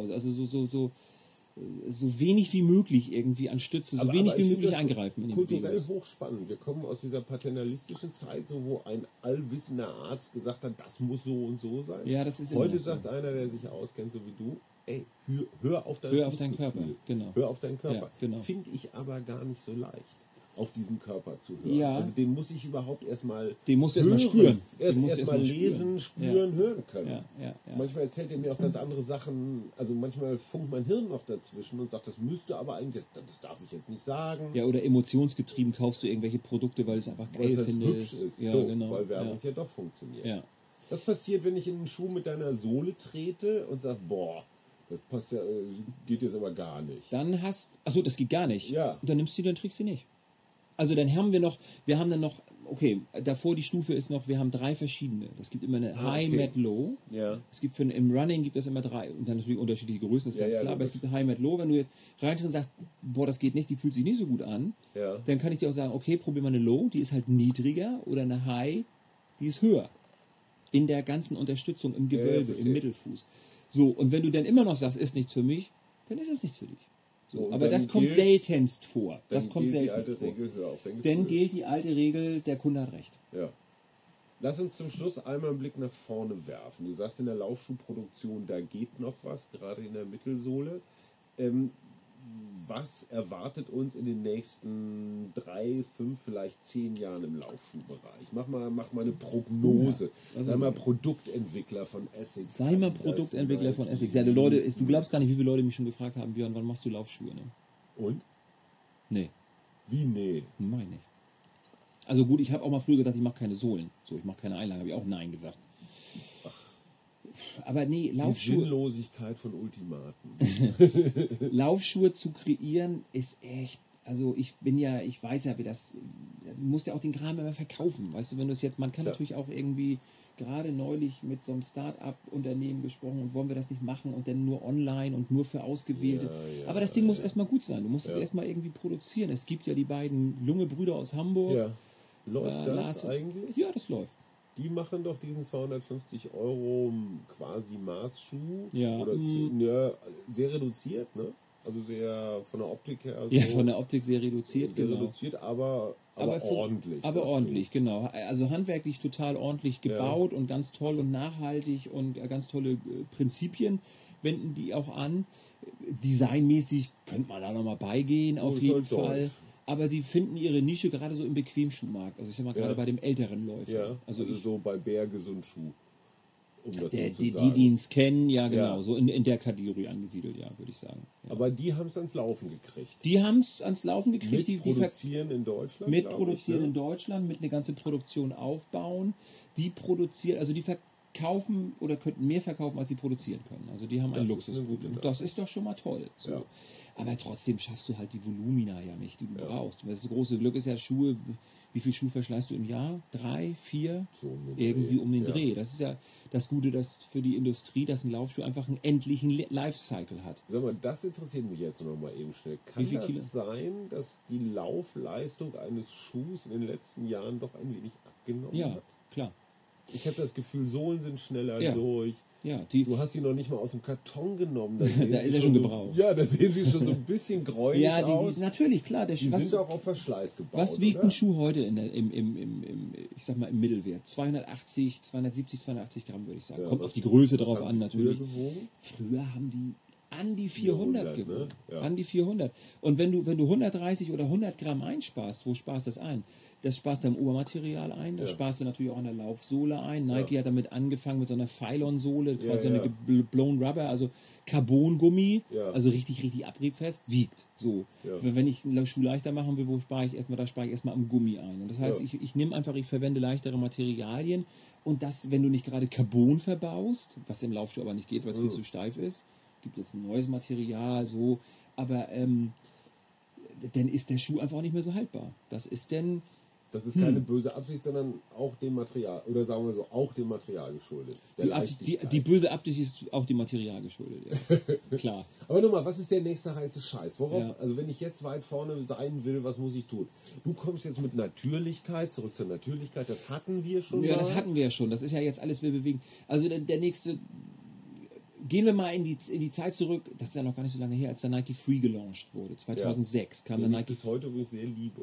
wenig wie möglich irgendwie an Stütze, so wenig wie möglich eingreifen in die kulturell Bewegung. hochspannend. Wir kommen aus dieser paternalistischen Zeit, so wo ein allwissender Arzt gesagt hat, das muss so und so sein. Ja, das ist Heute immer so. sagt einer, der sich auskennt, so wie du, ey, hör auf dein Hör auf deinen Körper. Genau. Hör auf deinen Körper. Ja, genau. Finde ich aber gar nicht so leicht. auf diesen Körper zu hören. Ja. Also den muss ich überhaupt erstmal Den musst du erstmal spüren. Erstmal lesen, spüren, hören können. Ja. Manchmal erzählt er mir auch ganz andere Sachen. Also manchmal funkt mein Hirn noch dazwischen und sagt, das müsste aber eigentlich, das darf ich jetzt nicht sagen. Ja, oder emotionsgetrieben kaufst du irgendwelche Produkte, weil du es einfach geil findest. Ist. Ja, so, genau. Weil Werbung ja doch funktioniert. Ja. Was passiert, wenn ich in einen Schuh mit deiner Sohle trete und sage, boah, das passt ja, geht jetzt aber gar nicht. Dann achso, das geht gar nicht. Ja. Dann dann trägst du nicht. Also dann haben wir dann noch, okay, davor die Stufe ist noch, wir haben 3 verschiedene. Es gibt immer eine High, Mid, Low. Ja. Es gibt im Running gibt es immer 3 und dann natürlich unterschiedliche Größen, das ist ganz klar, aber es gibt eine High, Mid, Low. Wenn du jetzt reintrittst und sagst, boah, das geht nicht, die fühlt sich nicht so gut an, dann kann ich dir auch sagen, okay, probier mal eine Low, die ist halt niedriger, oder eine High, die ist höher. In der ganzen Unterstützung, im Gewölbe, im Mittelfuß. So, und wenn du dann immer noch sagst, ist nichts für mich, dann ist es nichts für dich. So, aber das kommt seltenst vor. Das kommt seltenst vor. Dann gilt die alte Regel, der Kunde hat recht. Ja. Lass uns zum Schluss einmal einen Blick nach vorne werfen. Du sagst in der Laufschuhproduktion, da geht noch was, gerade in der Mittelsohle. Was erwartet uns in den nächsten 3, 5, vielleicht 10 Jahren im Laufschuhbereich? Mach mal eine Prognose. Sei mal Produktentwickler von Essex. Ja, Leute, du glaubst gar nicht, wie viele Leute mich schon gefragt haben, Björn, wann machst du Laufschuhe? Ne? Und? Nee. Wie nee? Mach ich nicht. Also gut, ich habe auch mal früher gesagt, ich mache keine Sohlen. So, ich mache keine Einlagen, habe ich auch Nein gesagt. Aber nee, Laufschuhe. Die Sinnlosigkeit von Ultimaten. Laufschuhe zu kreieren ist echt. Also ich weiß ja, wie das. Du musst ja auch den Kram immer verkaufen. Weißt du, wenn du es jetzt, man kann natürlich auch irgendwie, gerade neulich mit so einem Start-up-Unternehmen gesprochen und wollen wir das nicht machen und dann nur online und nur für Ausgewählte. Aber das Ding muss erstmal gut sein. Du musst es erstmal irgendwie produzieren. Es gibt ja die beiden Lunge-Brüder aus Hamburg. Ja. Läuft das eigentlich? Ja, das läuft. Die machen doch diesen 250 € quasi Maßschuh. Ja. Oder sehr reduziert, ne? Also sehr von der Optik her. Ja, von der Optik sehr reduziert, sehr reduziert, aber ordentlich. Aber ordentlich, genau. Also handwerklich total ordentlich gebaut und ganz toll und nachhaltig und ganz tolle Prinzipien wenden die auch an. Designmäßig könnte man da nochmal beigehen, auf jeden Fall. Deutsch. Aber sie finden ihre Nische gerade so im Bequemschuhmarkt. Also ich sag mal gerade bei dem älteren Läufer. Ja, also so bei Bärgesund-Schuh. Um das so zu die sagen. Die es kennen, ja genau. So in der Kategorie angesiedelt, ja, würde ich sagen. Ja. Aber die haben es ans Laufen gekriegt. Die haben es ans Laufen gekriegt. Mit produzieren in Deutschland? Mit produzieren in Deutschland, mit eine ganze Produktion aufbauen. Die produzieren, also die verkaufen oder könnten mehr verkaufen, als sie produzieren können. Also die haben ein Luxusproblem. Das ist doch schon mal toll. So. Ja. Aber trotzdem schaffst du halt die Volumina ja nicht, die du brauchst. Das große Glück ist ja Schuhe. Wie viel Schuh verschleißt du im Jahr? 3, 4? So irgendwie um den Dreh. Das ist ja das Gute, dass für die Industrie, dass ein Laufschuh einfach einen endlichen Lifecycle hat. Sag mal, das interessiert mich jetzt noch mal eben schnell. Kann das sein, dass die Laufleistung eines Schuhs in den letzten Jahren doch ein wenig abgenommen hat? Ja, klar. Ich habe das Gefühl, Sohlen sind schneller durch. Ja, du hast sie noch nicht mal aus dem Karton genommen. Da ist er schon gebraucht. Ja, da sehen sie schon so ein bisschen gräulich aus. Natürlich, klar. Die sind auch auf Verschleiß gebaut. Was wiegt ein Schuh heute ich sag mal, im Mittelwert? 280, 270, 280 Gramm, würde ich sagen. Kommt auf die Größe drauf an, natürlich. Früher haben die an die 400 gewogen. Ne? Ja. An die 400. Und wenn du 130 oder 100 Gramm einsparst, wo sparst du das ein? Das sparst du am Obermaterial ein, das sparst du natürlich auch an der Laufsohle ein. Nike hat damit angefangen mit so einer Phylon-Sohle, quasi eine Blown Rubber, also Carbon-Gummi, also richtig, richtig abriebfest, wiegt. So. Ja. Wenn ich einen Schuh leichter machen will, wo spare ich erstmal? Da spare ich erstmal am Gummi ein. Und das heißt, ich nehme einfach, ich verwende leichtere Materialien und das, wenn du nicht gerade Carbon verbaust, was im Laufschuh aber nicht geht, weil es viel zu steif ist, gibt jetzt ein neues Material, so, aber dann ist der Schuh einfach auch nicht mehr so haltbar. Das ist keine böse Absicht, sondern auch dem Material, oder sagen wir so, auch dem Material geschuldet. Die böse Absicht ist auch dem Material geschuldet, ja. Klar. Aber nochmal, was ist der nächste heiße Scheiß? Also wenn ich jetzt weit vorne sein will, was muss ich tun? Du kommst jetzt mit Natürlichkeit, zurück zur Natürlichkeit, das hatten wir schon mal. Das hatten wir ja schon, das ist ja jetzt alles, wir bewegen. Also der nächste... Gehen wir mal in die Zeit zurück, das ist ja noch gar nicht so lange her, als der Nike Free gelauncht wurde. 2006 kam der Nike. Bis heute, wo ich sehr liebe.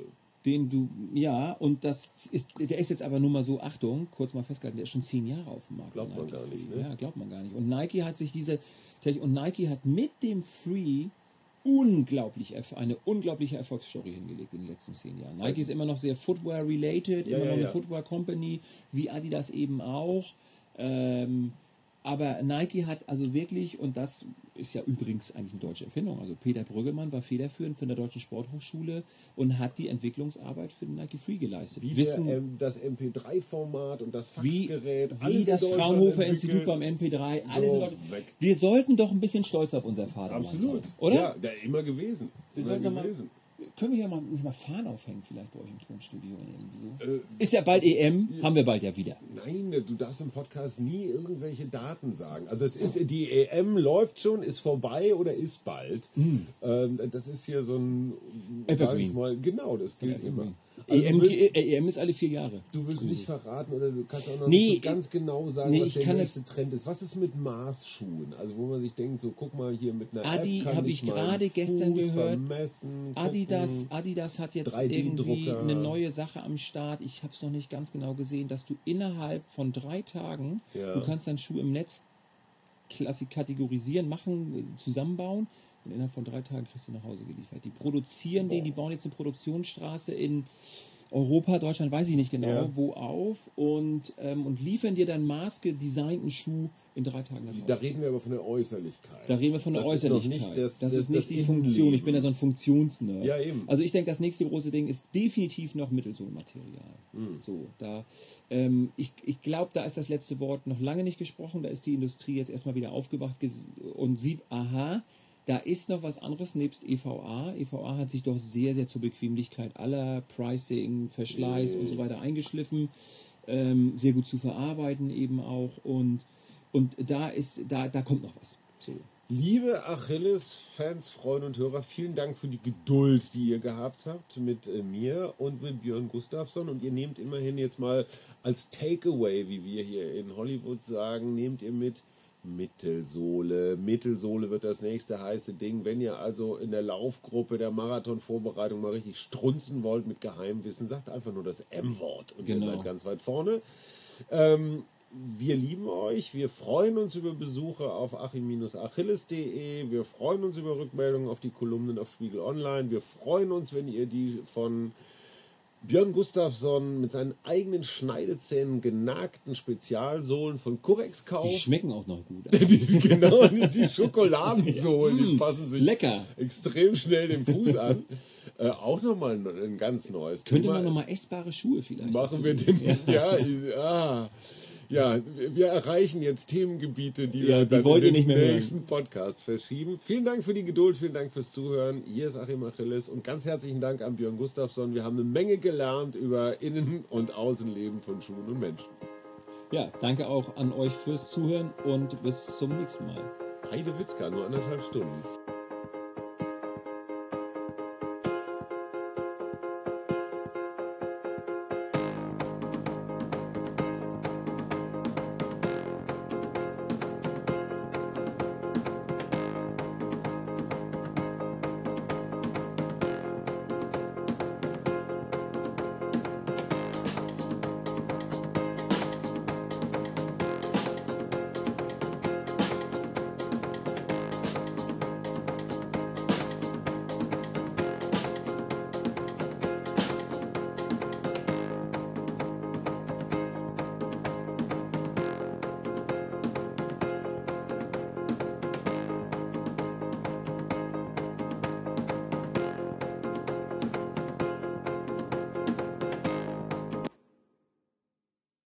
Und der ist jetzt aber nur mal so, Achtung, kurz mal festgehalten, der ist schon 10 Jahre auf dem Markt. Glaubt man gar nicht, ne? Ja, glaubt man gar nicht. Und Nike hat mit dem Free eine unglaubliche Erfolgsstory hingelegt in den letzten 10 Jahren. Nike ist immer noch sehr Footwear-related, immer noch eine Footwear-Company, wie Adidas eben auch. Aber Nike hat also wirklich, und das ist ja übrigens eigentlich eine deutsche Erfindung, also Peter Brüggemann war federführend von der Deutschen Sporthochschule und hat die Entwicklungsarbeit für den Nike Free geleistet. Das MP3-Format und das Faxgerät, wie das Fraunhofer-Institut beim MP3, alles so weg. Wir sollten doch ein bisschen stolz auf unser Vaterland sein, oder? Ja, der immer gewesen. Können wir ja nicht mal Fahnen aufhängen, vielleicht bei euch im Tonstudio irgendwie so? Ist ja bald EM, haben wir bald ja wieder. Nein, du darfst im Podcast nie irgendwelche Daten sagen. Also die EM läuft schon, ist vorbei oder ist bald. Das ist hier so ein, sag ich mal, genau, das gilt immer. Also EM ist alle 4 Jahre. Du willst nicht verraten oder du kannst auch noch nicht so ganz genau sagen, was der nächste Trend ist. Was ist mit Maßschuhen? Also wo man sich denkt, so guck mal hier mit einer Adi, App kann ich gerade gestern gehört. Adidas hat jetzt 3D irgendwie eine neue Sache am Start. Ich habe es noch nicht ganz genau gesehen, dass du innerhalb von 3 Tagen, du kannst deinen Schuh im Netz kategorisieren, zusammenbauen. Und innerhalb von 3 Tagen kriegst du nach Hause geliefert. Die produzieren den, die bauen jetzt eine Produktionsstraße in Europa, Deutschland, weiß ich nicht genau, wo auf und liefern dir dann maßgedesignten Schuh in 3 Tagen nach Hause. Da reden wir aber von der Äußerlichkeit. Das ist nicht die Funktion. Ich bin ja so ein Funktionsnerd. Ja, eben. Also ich denke, das nächste große Ding ist definitiv noch Mittelsohlmaterial. So, ich glaube, da ist das letzte Wort noch lange nicht gesprochen. Da ist die Industrie jetzt erstmal wieder aufgewacht und sieht, aha, da ist noch was anderes nebst EVA. EVA hat sich doch sehr, sehr zur Bequemlichkeit aller Pricing, Verschleiß und so weiter eingeschliffen. Sehr gut zu verarbeiten eben auch. Und da kommt noch was. So. Liebe Achilles-Fans, Freunde und Hörer, vielen Dank für die Geduld, die ihr gehabt habt mit mir und mit Björn Gustafsson. Und ihr nehmt immerhin jetzt mal als Takeaway, wie wir hier in Hollywood sagen, nehmt ihr mit Mittelsohle. Mittelsohle wird das nächste heiße Ding. Wenn ihr also in der Laufgruppe der Marathonvorbereitung mal richtig strunzen wollt mit Geheimwissen, sagt einfach nur das M-Wort und ihr seid ganz weit vorne. Wir lieben euch, wir freuen uns über Besuche auf achim-achilles.de, wir freuen uns über Rückmeldungen auf die Kolumnen auf Spiegel Online, wir freuen uns, wenn ihr die von Björn Gustafsson mit seinen eigenen Schneidezähnen genagten Spezialsohlen von Curex kauft. Die schmecken auch noch gut. Genau, die Schokoladensohlen, die passen sich lecker extrem schnell dem Fuß an. Auch nochmal ein ganz neues Könnte man nochmal essbare Schuhe vielleicht machen wir den, ja, wir erreichen jetzt Themengebiete, die wir dann in den nächsten Podcast verschieben. Vielen Dank für die Geduld, vielen Dank fürs Zuhören. Hier ist Achim Achilles und ganz herzlichen Dank an Björn Gustafsson. Wir haben eine Menge gelernt über Innen- und Außenleben von Schuhen und Menschen. Ja, danke auch an euch fürs Zuhören und bis zum nächsten Mal. Heidewitzka, nur 1,5 Stunden.